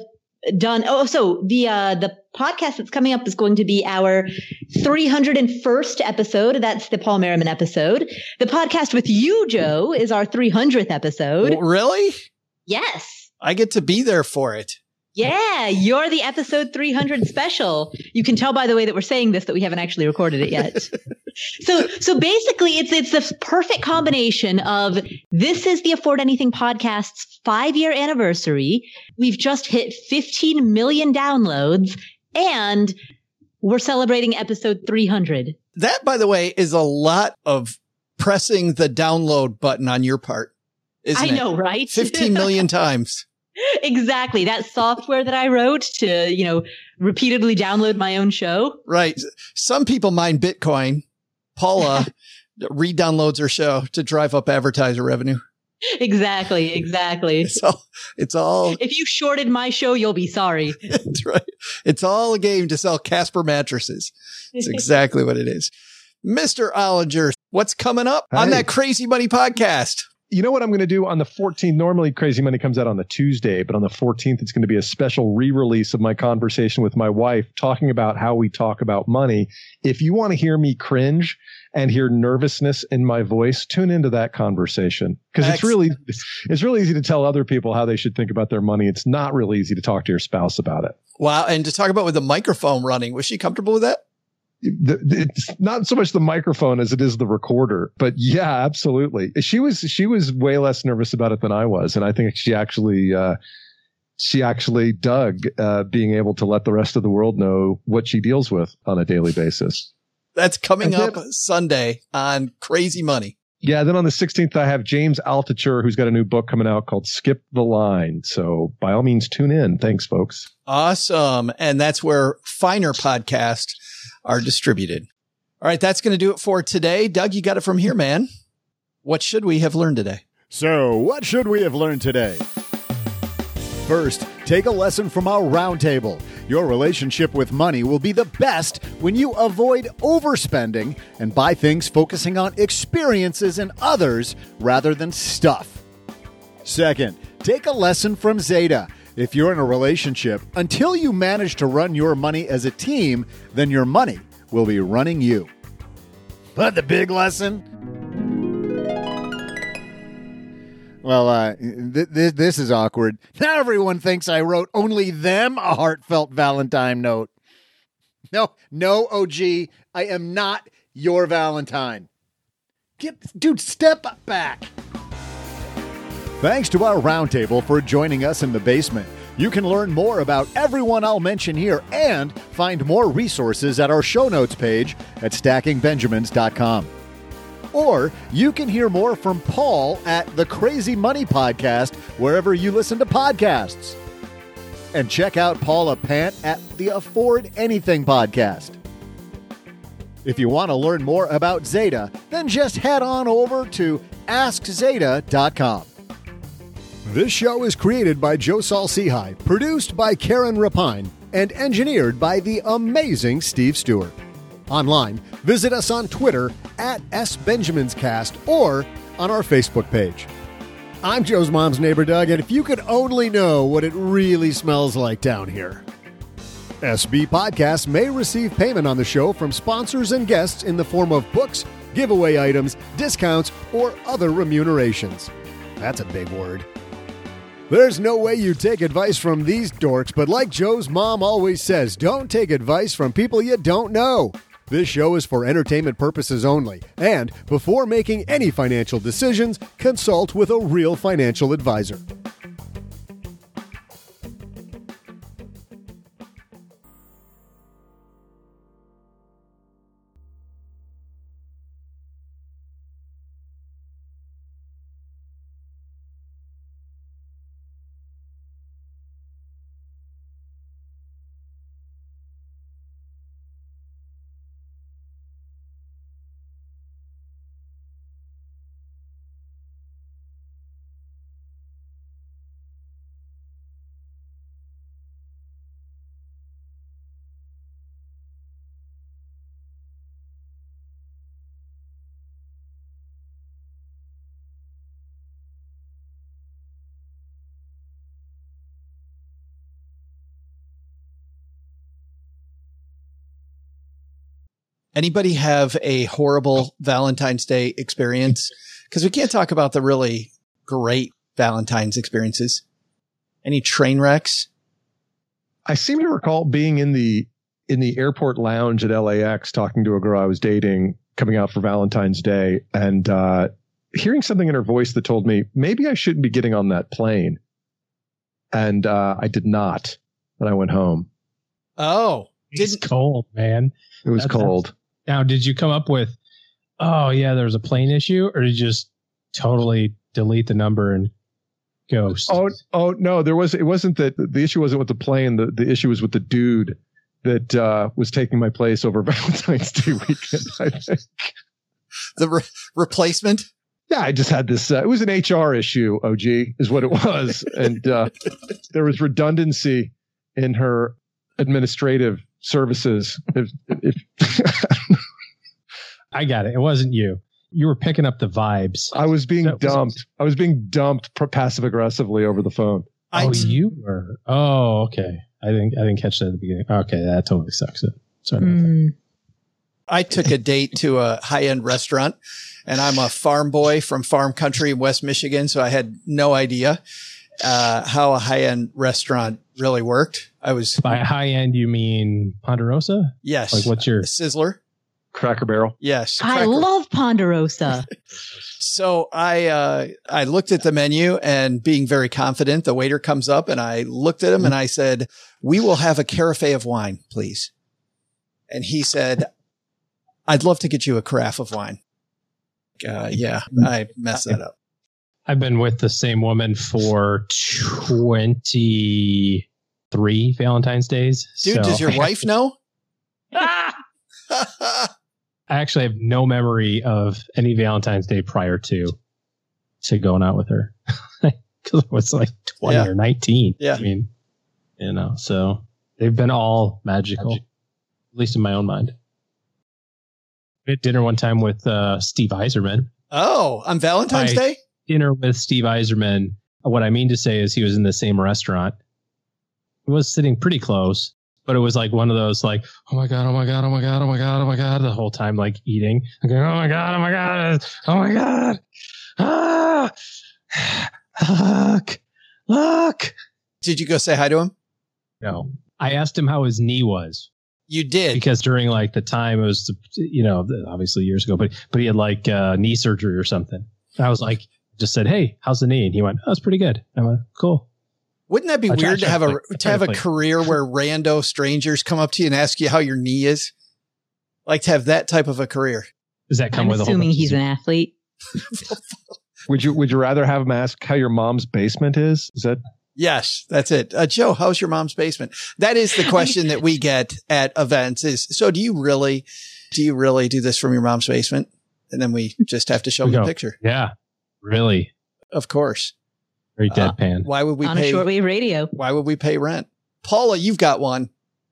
done. Oh, so the uh, the podcast that's coming up is going to be our three hundred first episode. That's the Paul Merriman episode. The podcast with you, Joe, is our three hundredth episode. Well, really? Yes. I get to be there for it. Yeah, you're the episode three hundred special. You can tell by the way that we're saying this that we haven't actually recorded it yet. so, so basically it's, it's this perfect combination of this is the Afford Anything podcast's five year anniversary. We've just hit fifteen million downloads and we're celebrating episode three hundred. That, by the way, is a lot of pressing the download button on your part. Isn't I know, it? right? fifteen million times. Exactly. That software that I wrote to, you know, repeatedly download my own show. Right. Some people mine Bitcoin. Paula re-downloads her show to drive up advertiser revenue. Exactly. Exactly. It's all, it's all. If you shorted my show, you'll be sorry. That's right. It's all a game to sell Casper mattresses. It's exactly what it is. Mister Ollinger, what's coming up Hey. on that Crazy Money podcast? You know what I'm going to do on the fourteenth? Normally, Crazy Money comes out on the Tuesday, but on the fourteenth, it's going to be a special re-release of my conversation with my wife talking about how we talk about money. If you want to hear me cringe and hear nervousness in my voice, tune into that conversation because it's really, it's really easy to tell other people how they should think about their money. It's not really easy to talk to your spouse about it. Wow. And to talk about with the microphone running, was she comfortable with that? The, the, it's not so much the microphone as it is the recorder, but yeah, absolutely. She was, she was way less nervous about it than I was. And I think she actually, uh, she actually dug, uh, being able to let the rest of the world know what she deals with on a daily basis. That's coming That's up Sunday on Crazy Money. Yeah. Then on the sixteenth, I have James Altucher, who's got a new book coming out called Skip the Line. So by all means, tune in. Thanks, folks. Awesome. And that's where finer podcasts are distributed. All right. That's going to do it for today. Doug, you got it from here, man. What should we have learned today? So what should we have learned today? First, take a lesson from our roundtable. Your relationship with money will be the best when you avoid overspending and buy things focusing on experiences and others rather than stuff. Second, take a lesson from Zeta. If you're in a relationship, until you manage to run your money as a team, then your money will be running you. But the big lesson? Well, uh, th- th- this is awkward. Now everyone thinks I wrote only them a heartfelt Valentine note. No, no, O G, I am not your Valentine. Get, dude, step back. Thanks to our roundtable for joining us in the basement. You can learn more about everyone I'll mention here and find more resources at our show notes page at stacking benjamins dot com. Or you can hear more from Paul at the Crazy Money Podcast wherever you listen to podcasts. And check out Paula Pant at the Afford Anything Podcast. If you want to learn more about Zeta, then just head on over to ask zeta dot com. This show is created by Joe Saul-Sehy, produced by Karen Rapine, and engineered by the amazing Steve Stewart. Online, visit us on Twitter at S Benjamins Cast or on our Facebook page. I'm Joe's mom's neighbor, Doug, and if you could only know what it really smells like down here. S B Podcasts may receive payment on the show from sponsors and guests in the form of books, giveaway items, discounts, or other remunerations. That's a big word. There's no way you take advice from these dorks, but like Joe's mom always says, don't take advice from people you don't know. This show is for entertainment purposes only, and before making any financial decisions, consult with a real financial advisor. Anybody have a horrible Valentine's Day experience? Because we can't talk about the really great Valentine's experiences. Any train wrecks? I seem to recall being in the in the airport lounge at L A X talking to a girl I was dating coming out for Valentine's Day and uh, hearing something in her voice that told me maybe I shouldn't be getting on that plane. And uh, I did not. And I went home. Oh, it's cold, man. It was That's, cold. that's, now, did you come up with, oh, yeah, there was a plane issue? Or did you just totally delete the number and ghost? Oh, oh no, there was, it wasn't that the issue wasn't with the plane. The, the issue was with the dude that uh, was taking my place over Valentine's Day weekend, I think. The re- replacement? Yeah, I just had this. Uh, it was an H R issue, O G, is what it was. And uh, there was redundancy in her administrative services. If, if I got it. It wasn't you. You were picking up the vibes. I was being So- dumped. I was being dumped passive aggressively over the phone. I Oh, t- you were. Oh, okay. I didn't. I didn't catch that at the beginning. Okay, that totally sucks. It. Sorry. about that. Mm. I took a date to a high-end restaurant, and I'm a farm boy from farm country in West Michigan, so I had no idea uh, how a high-end restaurant really worked. I was By high end, you mean Ponderosa? yes, Like, what's your? Sizzler? Cracker Barrel. Yes, I Cracker- love Ponderosa. So I uh, I looked at the menu and being very confident, the waiter comes up and I looked at him and I said, "We will have a carafe of wine, please." And he said, "I'd love to get you a carafe of wine." Uh, yeah, I messed that up. I've been with the same woman for twenty-three Valentine's days. Dude, so does your wife know? I actually have no memory of any Valentine's Day prior to to going out with her because I was like twenty Yeah. or nineteen. Yeah. I mean, you know, so they've been all magical, at least in my own mind. We had dinner one time with uh, Steve Eiserman. Oh, on Valentine's I- Day? Dinner with Steve Eiserman. What I mean to say is he was in the same restaurant. He was sitting pretty close, but it was like one of those like, oh my God, oh my God, oh my God, oh my God, oh my God, the whole time like eating. Like, oh my God, oh my God, oh my God. Ah, look, look. Did you go say hi to him? No. I asked him how his knee was. You did. Because during like the time it was, you know, obviously years ago, but, but he had like uh, knee surgery or something. I was like, just said, hey, how's the knee? And he went, oh, it's pretty good. I went, cool. Wouldn't that be I tried weird to to have a play- I to tried have to a play. career where rando strangers come up to you and ask you how your knee is? Like to have that type of a career. Does that come I'm with a whole assuming bunch he's of- an athlete. Would you Would you rather have him ask how your mom's basement is? Is that Yes, that's it. Uh, Joe, how's your mom's basement? That is the question that we get at events is, so do you really, do you really do this from your mom's basement? And then we just have to show We them go, the picture. Yeah, really. Of course. Very Uh, deadpan. why would we On a pay, shortwave radio. why would we pay rent? Paula, you've got one.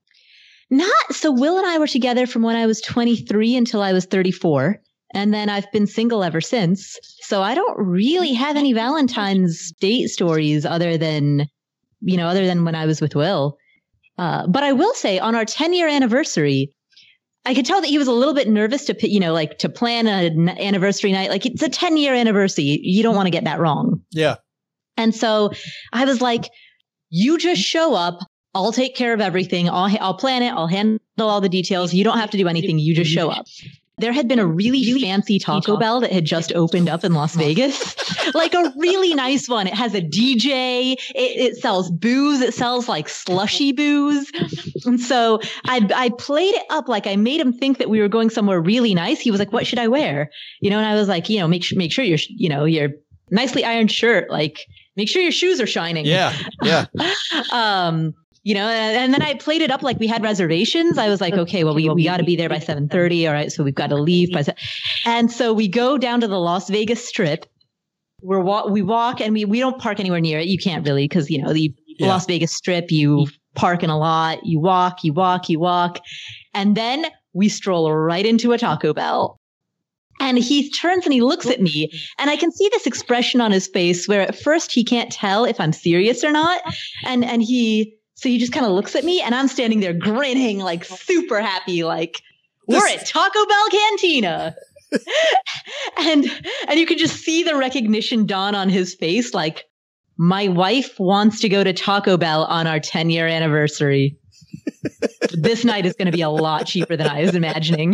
Not so. Will and I were together from when I was twenty-three until I was thirty-four. And then I've been single ever since. So I don't really have any Valentine's date stories other than, you know, other than when I was with Will. Uh, but I will say on our ten year anniversary, I could tell that he was a little bit nervous to, you know, like to plan an anniversary night. Like it's a ten year anniversary. You don't want to get that wrong. Yeah. And so I was like, you just show up. I'll take care of everything. I'll, I'll plan it. I'll handle all the details. You don't have to do anything. You just show up. There had been a really fancy Taco Bell that had just opened up in Las Vegas, like a really nice one. It has a D J. It, it sells booze. It sells like slushy booze. And so I, I played it up like I made him think that we were going somewhere really nice. He was like, "What should I wear?" You know, and I was like, you know, make sure, make sure you're, you know, your nicely ironed shirt. Like, make sure your shoes are shining. Yeah. Yeah. um. You know, and, and then I played it up like we had reservations. I was like, okay, well, we, we got to be there by seven thirty. All right. So we've got to leave by, se- and so we go down to the Las Vegas Strip. We're wa- we walk and we, we don't park anywhere near it. You can't really, cause you know, the Yeah. Las Vegas Strip, you park in a lot, you walk, you walk, you walk. And then we stroll right into a Taco Bell. And he turns and he looks at me and I can see this expression on his face where at first he can't tell if I'm serious or not. And, and he, So he just kind of looks at me and I'm standing there grinning, like super happy, like, We're at Taco Bell Cantina. and and you can just see the recognition dawn on his face, like, my wife wants to go to Taco Bell on our ten year anniversary. This night is going to be a lot cheaper than I was imagining.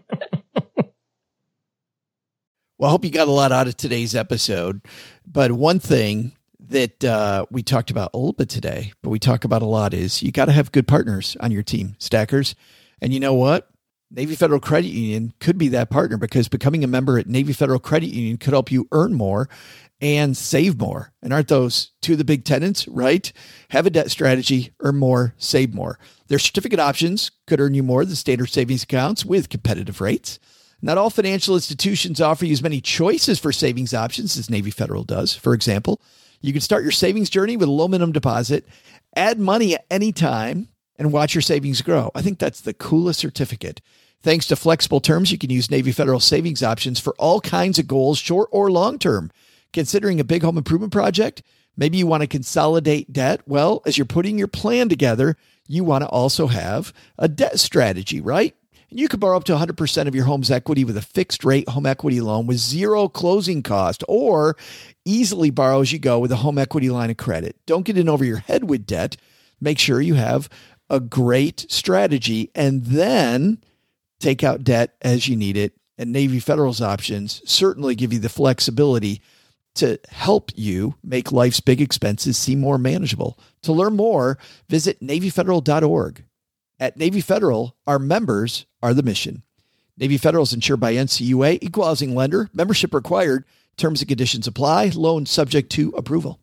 Well, I hope you got a lot out of today's episode. But one thing that uh, we talked about a little bit today, but we talk about a lot, is you got to have good partners on your team, stackers. And you know what? Navy Federal Credit Union could be that partner, because becoming a member at Navy Federal Credit Union could help you earn more and save more. And aren't those two of the big tenets, right? Have a debt strategy, earn more, save more. Their certificate options could earn you more than standard savings accounts with competitive rates. Not all financial institutions offer you as many choices for savings options as Navy Federal does. For example, you can start your savings journey with a low minimum deposit, add money at any time, and watch your savings grow. I think that's the coolest certificate. Thanks to flexible terms, you can use Navy Federal savings options for all kinds of goals, short or long-term. Considering a big home improvement project, maybe you want to consolidate debt. Well, as you're putting your plan together, you want to also have a debt strategy, right? And you can borrow up to one hundred percent of your home's equity with a fixed rate home equity loan with zero closing cost, or easily borrow as you go with a home equity line of credit. Don't get in over your head with debt. Make sure you have a great strategy, and then take out debt as you need it. And Navy Federal's options certainly give you the flexibility to help you make life's big expenses seem more manageable. To learn more, visit Navy Federal dot org. At Navy Federal, our members are the mission. Navy Federal is insured by N C U A, equal housing lender, membership required, terms and conditions apply, loan subject to approval.